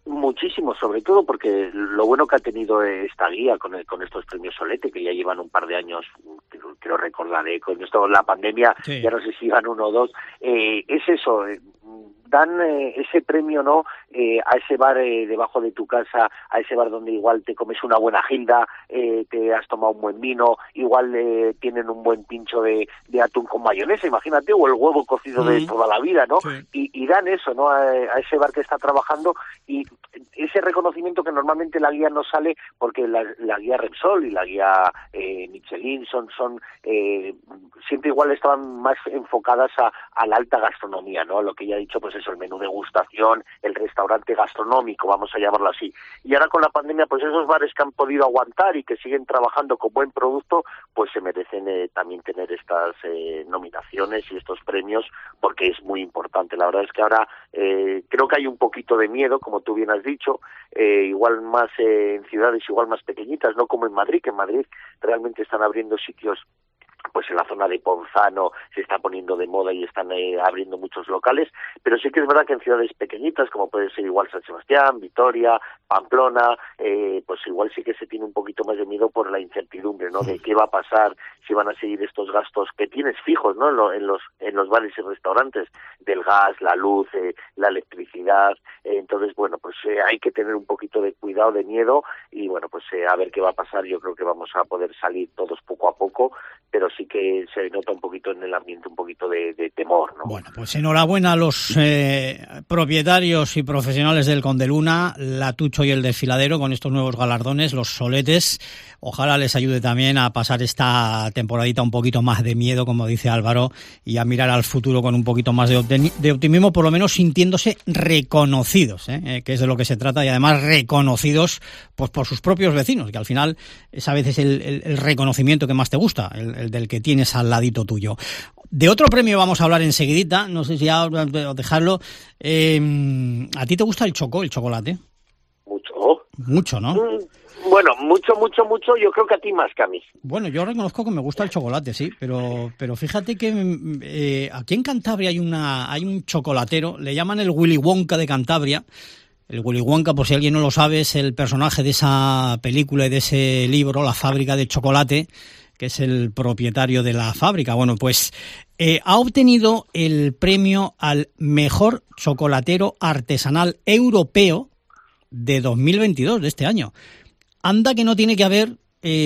Muchísimo, sobre todo porque lo bueno que ha tenido esta guía con el, con estos premios Solete, que ya llevan un par de años, creo recordaré, con esto la pandemia, sí. Ya no sé si iban uno o dos, eh, es eso, eh, dan eh, ese premio, ¿no?, eh, a ese bar eh, debajo de tu casa, a ese bar donde igual te comes una buena gilda, eh, te has tomado un buen vino, igual eh, tienen un buen pincho de, de atún con mayonesa, imagínate, o el huevo cocido mm. de toda la vida, ¿no? Sí. Y, y dan eso, ¿no?, a, a ese bar que está trabajando, y ese reconocimiento que normalmente la guía no sale, porque la, la guía Repsol y la guía eh, Michelin son, son eh, siempre igual estaban más enfocadas a, a la alta gastronomía, ¿no? Lo que ya he dicho, pues eso, el menú degustación, el restaurante gastronómico, vamos a llamarlo así. Y ahora con la pandemia, pues esos bares que han podido aguantar y que siguen trabajando con buen producto, pues se merecen eh, también tener estas eh, nominaciones y estos premios, porque es muy importante. La verdad es que ahora eh, creo que hay un poquito de miedo, como tú bien has dicho, eh, igual más eh, en ciudades igual más pequeñitas, no como en Madrid, que en Madrid realmente están abriendo sitios, pues en la zona de Ponzano se está poniendo de moda y están eh, abriendo muchos locales, pero sí que es verdad que en ciudades pequeñitas, como puede ser igual San Sebastián, Vitoria, Pamplona, eh, pues igual sí que se tiene un poquito más de miedo por la incertidumbre, ¿no?, de qué va a pasar, si van a seguir estos gastos que tienes fijos, ¿no?, en, lo, en los en los bares y restaurantes, del gas, la luz, eh, la electricidad, eh, entonces, bueno, pues eh, hay que tener un poquito de cuidado, de miedo, y bueno, pues eh, a ver qué va a pasar. Yo creo que vamos a poder salir todos poco a poco, pero sí que se nota un poquito en el ambiente un poquito de, de temor, ¿no? Bueno, pues enhorabuena a los eh, propietarios y profesionales del Condeluna, la Tucho y el Desfiladero con estos nuevos galardones, los Soletes. Ojalá les ayude también a pasar esta temporadita un poquito más de miedo, como dice Álvaro, y a mirar al futuro con un poquito más de, optimi- de optimismo, por lo menos sintiéndose reconocidos, ¿eh? Eh, que es de lo que se trata, y además reconocidos pues por sus propios vecinos, que al final es a veces el, el, el reconocimiento que más te gusta, el, el del que tienes al ladito tuyo. De otro premio vamos a hablar enseguidita, no sé si ya dejarlo. Eh, ¿A ti te gusta el choco, el chocolate? Mucho. Mucho, ¿no? Mm. Bueno, mucho, mucho, mucho, yo creo que a ti más que a mí. Bueno, yo reconozco que me gusta el chocolate, sí, pero pero fíjate que eh, aquí en Cantabria hay una hay un chocolatero, le llaman el Willy Wonka de Cantabria. El Willy Wonka, por si alguien no lo sabe, es el personaje de esa película y de ese libro, La fábrica de chocolate, que es el propietario de la fábrica. Bueno, pues eh, ha obtenido el premio al mejor chocolatero artesanal europeo de dos mil veintidós, de este año. Anda que no tiene que haber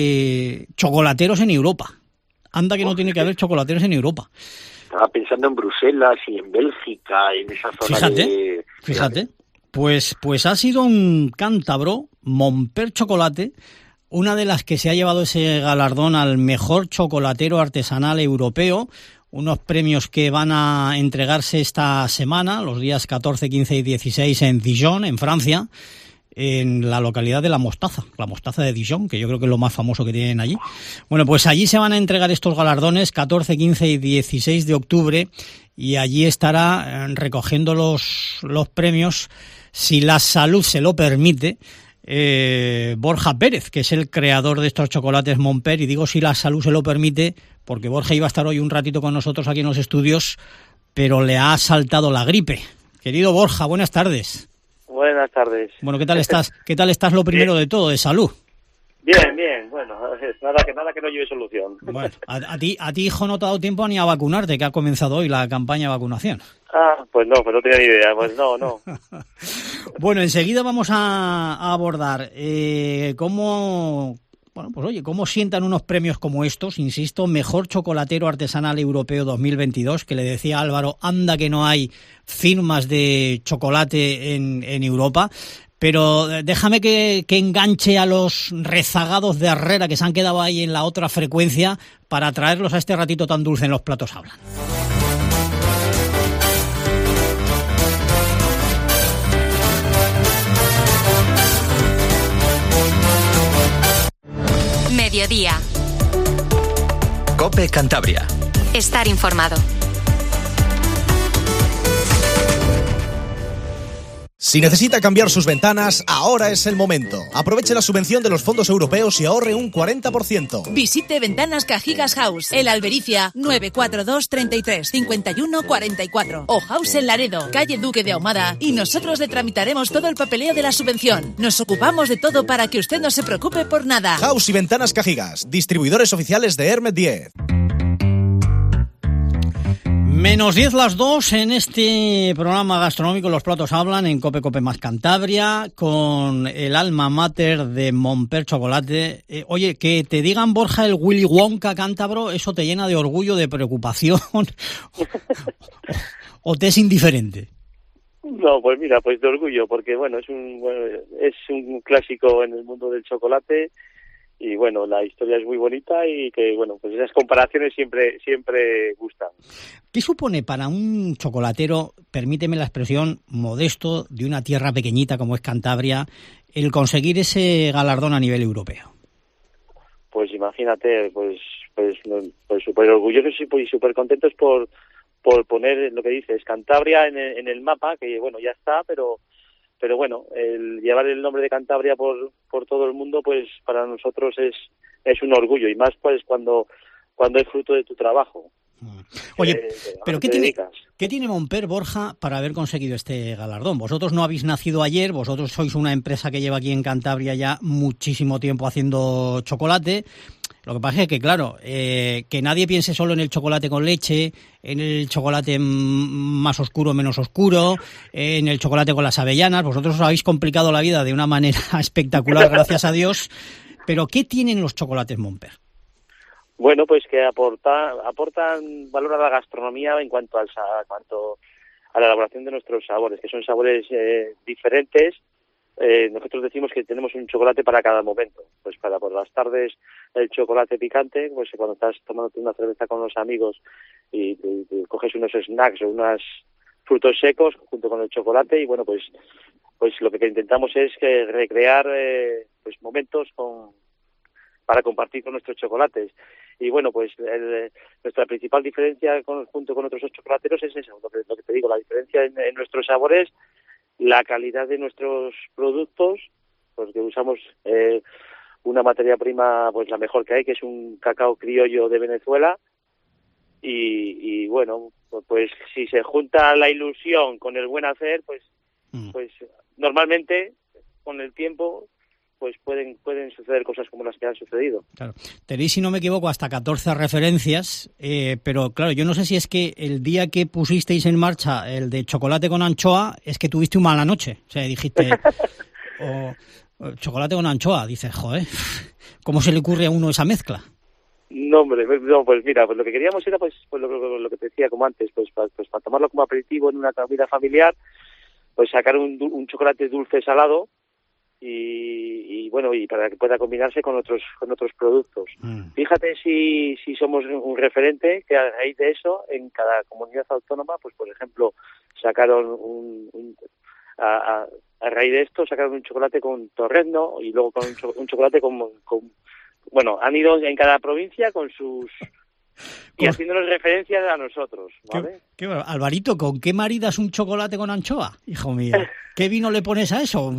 eh, chocolateros en Europa. Anda que no tiene que haber chocolateros en Europa. Estaba pensando en Bruselas y en Bélgica, en esa zona. Fíjate, de... fíjate. Pues, pues ha sido un cántabro, Montper Chocolate, una de las que se ha llevado ese galardón al mejor chocolatero artesanal europeo. Unos premios que van a entregarse esta semana, los días catorce, quince y dieciséis en Dijon, en Francia, en la localidad de La Mostaza, la Mostaza de Dijon, que yo creo que es lo más famoso que tienen allí. Bueno, pues allí se van a entregar estos galardones catorce, quince y dieciséis de octubre, y allí estará recogiendo los, los premios, si la salud se lo permite, eh, Borja Pérez, que es el creador de estos chocolates Montper, y digo si la salud se lo permite, porque Borja iba a estar hoy un ratito con nosotros aquí en los estudios, pero le ha saltado la gripe. Querido Borja, buenas tardes. Buenas tardes. Bueno, ¿qué tal estás? ¿Qué tal estás lo primero de todo, de salud? Bien, bien, bueno, nada que nada que no lleve solución. Bueno, a, a ti, a ti, hijo, no te ha dado tiempo ni a vacunarte, que ha comenzado hoy la campaña de vacunación. Ah, pues no, pues no tenía ni idea, pues no, no. Bueno, enseguida vamos a, a abordar eh, cómo... Bueno, pues oye, ¿cómo sientan unos premios como estos? Insisto, mejor chocolatero artesanal europeo dos mil veintidós, que le decía a Álvaro, anda que no hay firmas de chocolate en, en Europa. Pero déjame que, que enganche a los rezagados de Herrera que se han quedado ahí en la otra frecuencia para traerlos a este ratito tan dulce en Los Platos Hablan. Mediodía. COPE Cantabria. Estar informado. Si necesita cambiar sus ventanas, ahora es el momento. Aproveche la subvención de los fondos europeos y ahorre un cuarenta por ciento. Visite Ventanas Cajigas House, El Albericia, nueve cuatro dos, treinta y tres, cincuenta y uno, cuarenta y cuatro. O House en Laredo, calle Duque de Ahumada, y nosotros le tramitaremos todo el papeleo de la subvención. Nos ocupamos de todo para que usted no se preocupe por nada. House y Ventanas Cajigas, distribuidores oficiales de Hermet diez. Menos diez las dos en este programa gastronómico Los Platos Hablan en Cope Cope más Cantabria con el alma mater de Montper Chocolate. Eh, oye, que te digan Borja el Willy Wonka cántabro, ¿eso te llena de orgullo, de preocupación o, o te es indiferente? No, pues mira, pues de orgullo, porque bueno, es un bueno, es un clásico en el mundo del chocolate. Y bueno, la historia es muy bonita y que bueno, pues esas comparaciones siempre siempre gustan. ¿Qué supone para un chocolatero, permíteme la expresión, modesto, de una tierra pequeñita como es Cantabria, el conseguir ese galardón a nivel europeo? Pues imagínate, pues pues pues súper orgullosos y súper contentos por por poner lo que dices, Cantabria en el, en el mapa, que bueno, ya está, pero pero bueno, el llevar el nombre de Cantabria por por todo el mundo, pues para nosotros es es un orgullo, y más pues cuando cuando es fruto de tu trabajo. Oye, eh, pero ¿qué tiene, ¿qué tiene Montper, Borja, para haber conseguido este galardón? Vosotros no habéis nacido ayer, vosotros sois una empresa que lleva aquí en Cantabria ya muchísimo tiempo haciendo chocolate. Lo que pasa es que, claro, eh, que nadie piense solo en el chocolate con leche, en el chocolate más oscuro, menos oscuro, eh, en el chocolate con las avellanas. Vosotros os habéis complicado la vida de una manera espectacular, gracias a Dios. Pero, ¿qué tienen los chocolates Montper? Bueno, pues que aporta, aportan valor a la gastronomía en cuanto, al, a, cuanto a la elaboración de nuestros sabores, que son sabores eh, diferentes. Eh, nosotros decimos que tenemos un chocolate para cada momento. Pues para por las tardes el chocolate picante, pues cuando estás tomando una cerveza con los amigos y te, te coges unos snacks o unos frutos secos junto con el chocolate, y bueno, pues pues lo que intentamos es que recrear eh, pues momentos con para compartir con nuestros chocolates. Y bueno, pues el, nuestra principal diferencia con, junto con otros chocolateros es eso, lo que, lo que te digo, la diferencia en, en nuestros sabores, la calidad de nuestros productos, porque usamos eh, una materia prima pues la mejor que hay, que es un cacao criollo de Venezuela, y, y bueno, pues, pues si se junta la ilusión con el buen hacer, pues mm. pues normalmente con el tiempo pues pueden pueden suceder cosas como las que han sucedido. Claro. Tenéis, si no me equivoco, hasta catorce referencias, eh, pero claro, yo no sé si es que el día que pusisteis en marcha el de chocolate con anchoa, es que tuviste una mala noche. O sea, dijiste, o, o, chocolate con anchoa, dices, joder, ¿cómo se le ocurre a uno esa mezcla? No, hombre, no, pues mira, pues lo que queríamos era, pues, pues lo, lo, lo que te decía como antes, pues para, pues para tomarlo como aperitivo en una comida familiar, pues sacar un, un chocolate dulce salado, y, y bueno, y para que pueda combinarse con otros con otros productos. Mm. Fíjate si si somos un referente, que a raíz de eso en cada comunidad autónoma, pues por ejemplo sacaron un, un a, a, a raíz de esto sacaron un chocolate con torrezno, y luego con un, cho, un chocolate con, con bueno, han ido en cada provincia con sus y ¿Cómo? Haciéndonos referencias a nosotros, ¿vale? ¿Qué, qué, Alvarito, ¿con qué maridas un chocolate con anchoa? Hijo mío, ¿qué vino le pones a eso?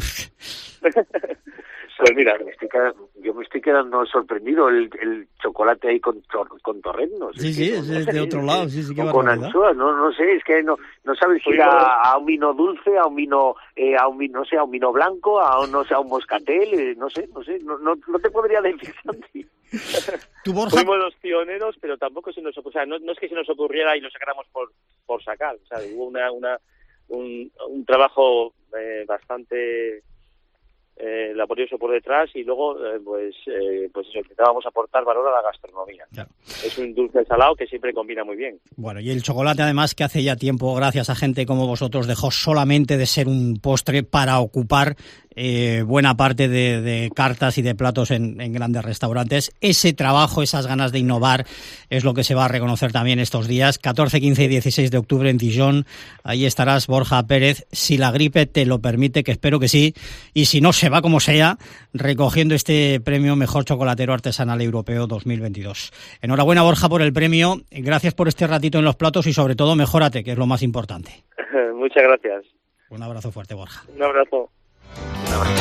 Pues mira, me estoy quedando, yo me estoy quedando sorprendido, el, el chocolate ahí con, tor, con torreznos. Sí, sí, es, es de otro lado, sí, sí, qué o con anchoas, no, no sé, es que no, no sabes si ir a, a un vino dulce, a un vino, eh, a un vino, no sé, a un vino blanco, a un, no sé, a un moscatel, eh, no sé, no sé, no, no, no te podría decir, Santi. ¿Tú, Borja? Fuimos los pioneros, pero tampoco se nos, o sea, no, no es que se nos ocurriera y lo sacáramos por, por sacar, o sea, hubo una, una, un, un trabajo eh, bastante Eh, laborioso por detrás, y luego eh, pues eh, pues eso, intentábamos aportar valor a la gastronomía. Claro. Es un dulce salado que siempre combina muy bien. Bueno, y el chocolate, además, que hace ya tiempo, gracias a gente como vosotros, dejó solamente de ser un postre para ocupar eh, buena parte de, de cartas y de platos en, en grandes restaurantes. Ese trabajo, esas ganas de innovar, es lo que se va a reconocer también estos días, catorce, quince y dieciséis de octubre en Dijon. Ahí estarás, Borja Pérez, si la gripe te lo permite, que espero que sí, y si no, se va como sea, recogiendo este premio Mejor Chocolatero Artesanal Europeo dos mil veintidós. Enhorabuena, Borja, por el premio, gracias por este ratito en los platos, y sobre todo, mejórate, que es lo más importante. Muchas gracias. Un abrazo fuerte, Borja. Un abrazo. Un abrazo.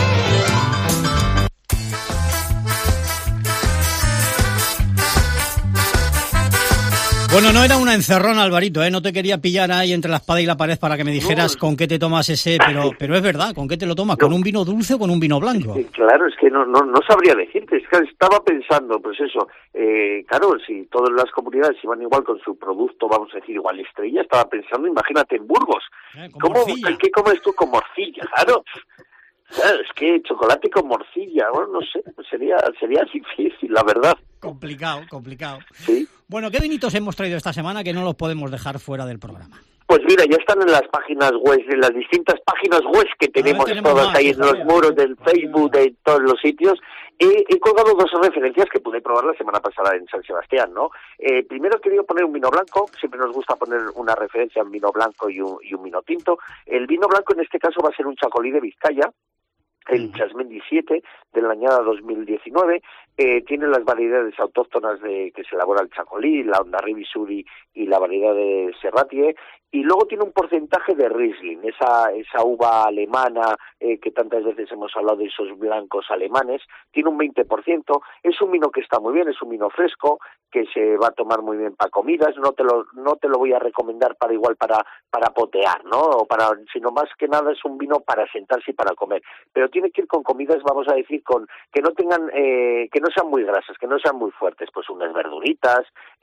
Bueno, no era una encerrona, Alvarito, ¿eh? No te quería pillar ahí entre la espada y la pared para que me dijeras no, con qué te tomas ese, pero pero es verdad, ¿con qué te lo tomas? ¿Con no. un vino dulce o con un vino blanco? Sí, claro, es que no no no sabría decirte, es que estaba pensando, pues eso, eh, claro, si todas las comunidades iban igual con su producto, vamos a decir, igual estrella, estaba pensando, imagínate, en Burgos, eh, ¿cómo, ¿qué comes tú con morcilla? Claro. Claro, es que chocolate con morcilla, bueno, no sé, sería sería difícil, la verdad. Complicado, complicado. Sí. Bueno, ¿qué vinitos hemos traído esta semana que no los podemos dejar fuera del programa? Pues mira, ya están en las páginas web, en las distintas páginas web que tenemos, tenemos todas más, ahí en los muros del Facebook, de todos los sitios. He, he colgado dos referencias que pude probar la semana pasada en San Sebastián, ¿no? Eh, primero he querido poner un vino blanco, siempre nos gusta poner una referencia en vino blanco y un, y un vino tinto. El vino blanco en este caso va a ser un Chacolí de Vizcaya, el Chasmendi siete de la añada dos mil diecinueve, eh, tiene las variedades autóctonas de que se elabora el Chacolí, la Ondarribi Suri y la variedad de Serratie, y luego tiene un porcentaje de Riesling, esa esa uva alemana eh, que tantas veces hemos hablado de esos blancos alemanes, tiene un veinte por ciento, es un vino que está muy bien, es un vino fresco, que se va a tomar muy bien para comidas, no te lo no te lo voy a recomendar para igual para para potear, ¿no? O para, sino más que nada es un vino para sentarse y para comer, pero tiene que ir con comidas, vamos a decir, con que no tengan eh, que no sean muy grasas, que no sean muy fuertes, pues unas verduritas,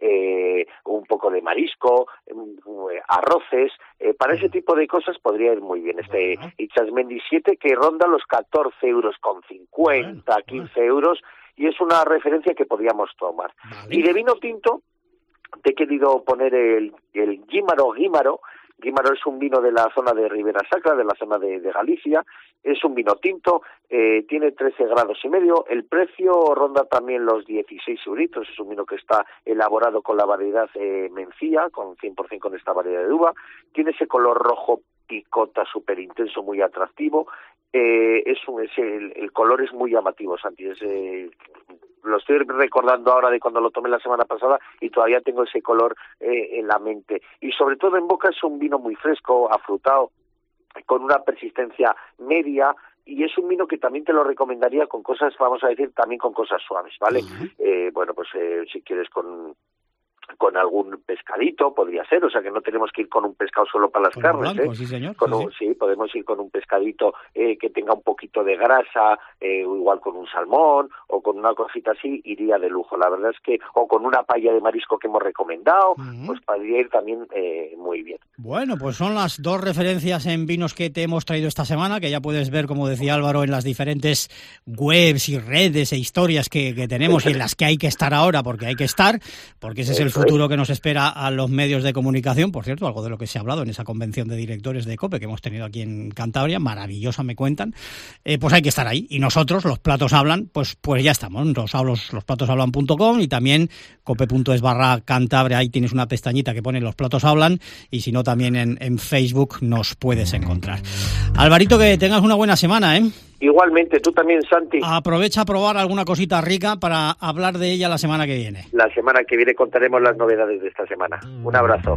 eh, un poco de marisco, eh, arroces, eh, para ese tipo de cosas podría ir muy bien este Chasmendi siete, que ronda los catorce euros con cincuenta, quince euros, y es una referencia que podríamos tomar. Vale. Y de vino tinto te he querido poner el, el Guímaro Guímaro. Guímaro es un vino de la zona de Ribera Sacra, de la zona de, de Galicia, es un vino tinto, eh, tiene trece grados y medio, el precio ronda también los dieciséis euritos, es un vino que está elaborado con la variedad eh, Mencía, con cien por ciento con esta variedad de uva, tiene ese color rojo picota súper intenso, muy atractivo, eh, es, un, es el, el color es muy llamativo, Santi, es... Eh, lo estoy recordando ahora de cuando lo tomé la semana pasada y todavía tengo ese color eh, en la mente. Y sobre todo en boca es un vino muy fresco, afrutado, con una persistencia media, y es un vino que también te lo recomendaría con cosas, vamos a decir, también con cosas suaves, ¿vale? Uh-huh. Eh, bueno, pues eh, si quieres con... con algún pescadito, podría ser, o sea que no tenemos que ir con un pescado solo para las con carnes, blanco, ¿eh? Sí, señor. Con sí, un, sí. sí, podemos ir con un pescadito eh, que tenga un poquito de grasa, eh, o igual con un salmón, o con una cosita así, iría de lujo. La verdad es que, o con una paella de marisco que hemos recomendado, uh-huh. pues podría ir también eh, muy bien. Bueno, pues son las dos referencias en vinos que te hemos traído esta semana, que ya puedes ver, como decía Álvaro, en las diferentes webs y redes e historias que, que tenemos y en las que hay que estar ahora, porque hay que estar, porque ese es el futuro que nos espera a los medios de comunicación, por cierto, algo de lo que se ha hablado en esa convención de directores de COPE que hemos tenido aquí en Cantabria, maravillosa me cuentan, eh, pues hay que estar ahí, y nosotros, los platos hablan, pues pues ya estamos, los, los, los platos hablan punto com y también cope.es barra Cantabria, ahí tienes una pestañita que pone los platos hablan, y si no también en, en Facebook nos puedes encontrar. Alvarito, que tengas una buena semana, ¿eh? Igualmente, tú también, Santi. Aprovecha a probar alguna cosita rica para hablar de ella la semana que viene. La semana que viene contaremos las novedades de esta semana. Un abrazo.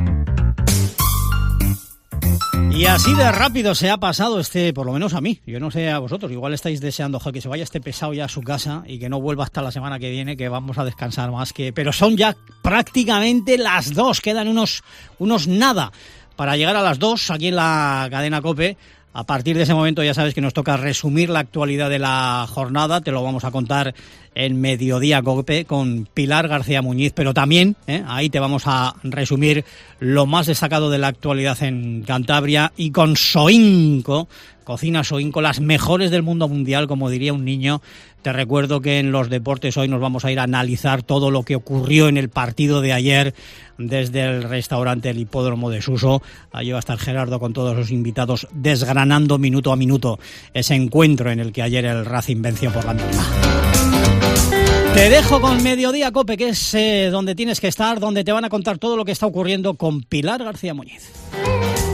Y así de rápido se ha pasado este, por lo menos a mí, yo no sé a vosotros, igual estáis deseando joder, que se vaya este pesado ya a su casa y que no vuelva hasta la semana que viene, que vamos a descansar más, que pero son ya prácticamente las dos, quedan unos, unos nada para llegar a las dos aquí en la cadena COPE. A partir de ese momento ya sabes que nos toca resumir la actualidad de la jornada, te lo vamos a contar en Mediodía COPE con Pilar García Muñiz, pero también ¿eh? ahí te vamos a resumir lo más destacado de la actualidad en Cantabria, y con Soinco, Cocina Soinco, las mejores del mundo mundial, como diría un niño. Te recuerdo que en los deportes hoy nos vamos a ir a analizar todo lo que ocurrió en el partido de ayer desde el restaurante El Hipódromo de Suso. Allí va a estar Gerardo con todos los invitados desgranando minuto a minuto ese encuentro en el que ayer el Racing venció por la mínima. Te dejo con Mediodía COPE, que es eh, donde tienes que estar, donde te van a contar todo lo que está ocurriendo con Pilar García Muñiz.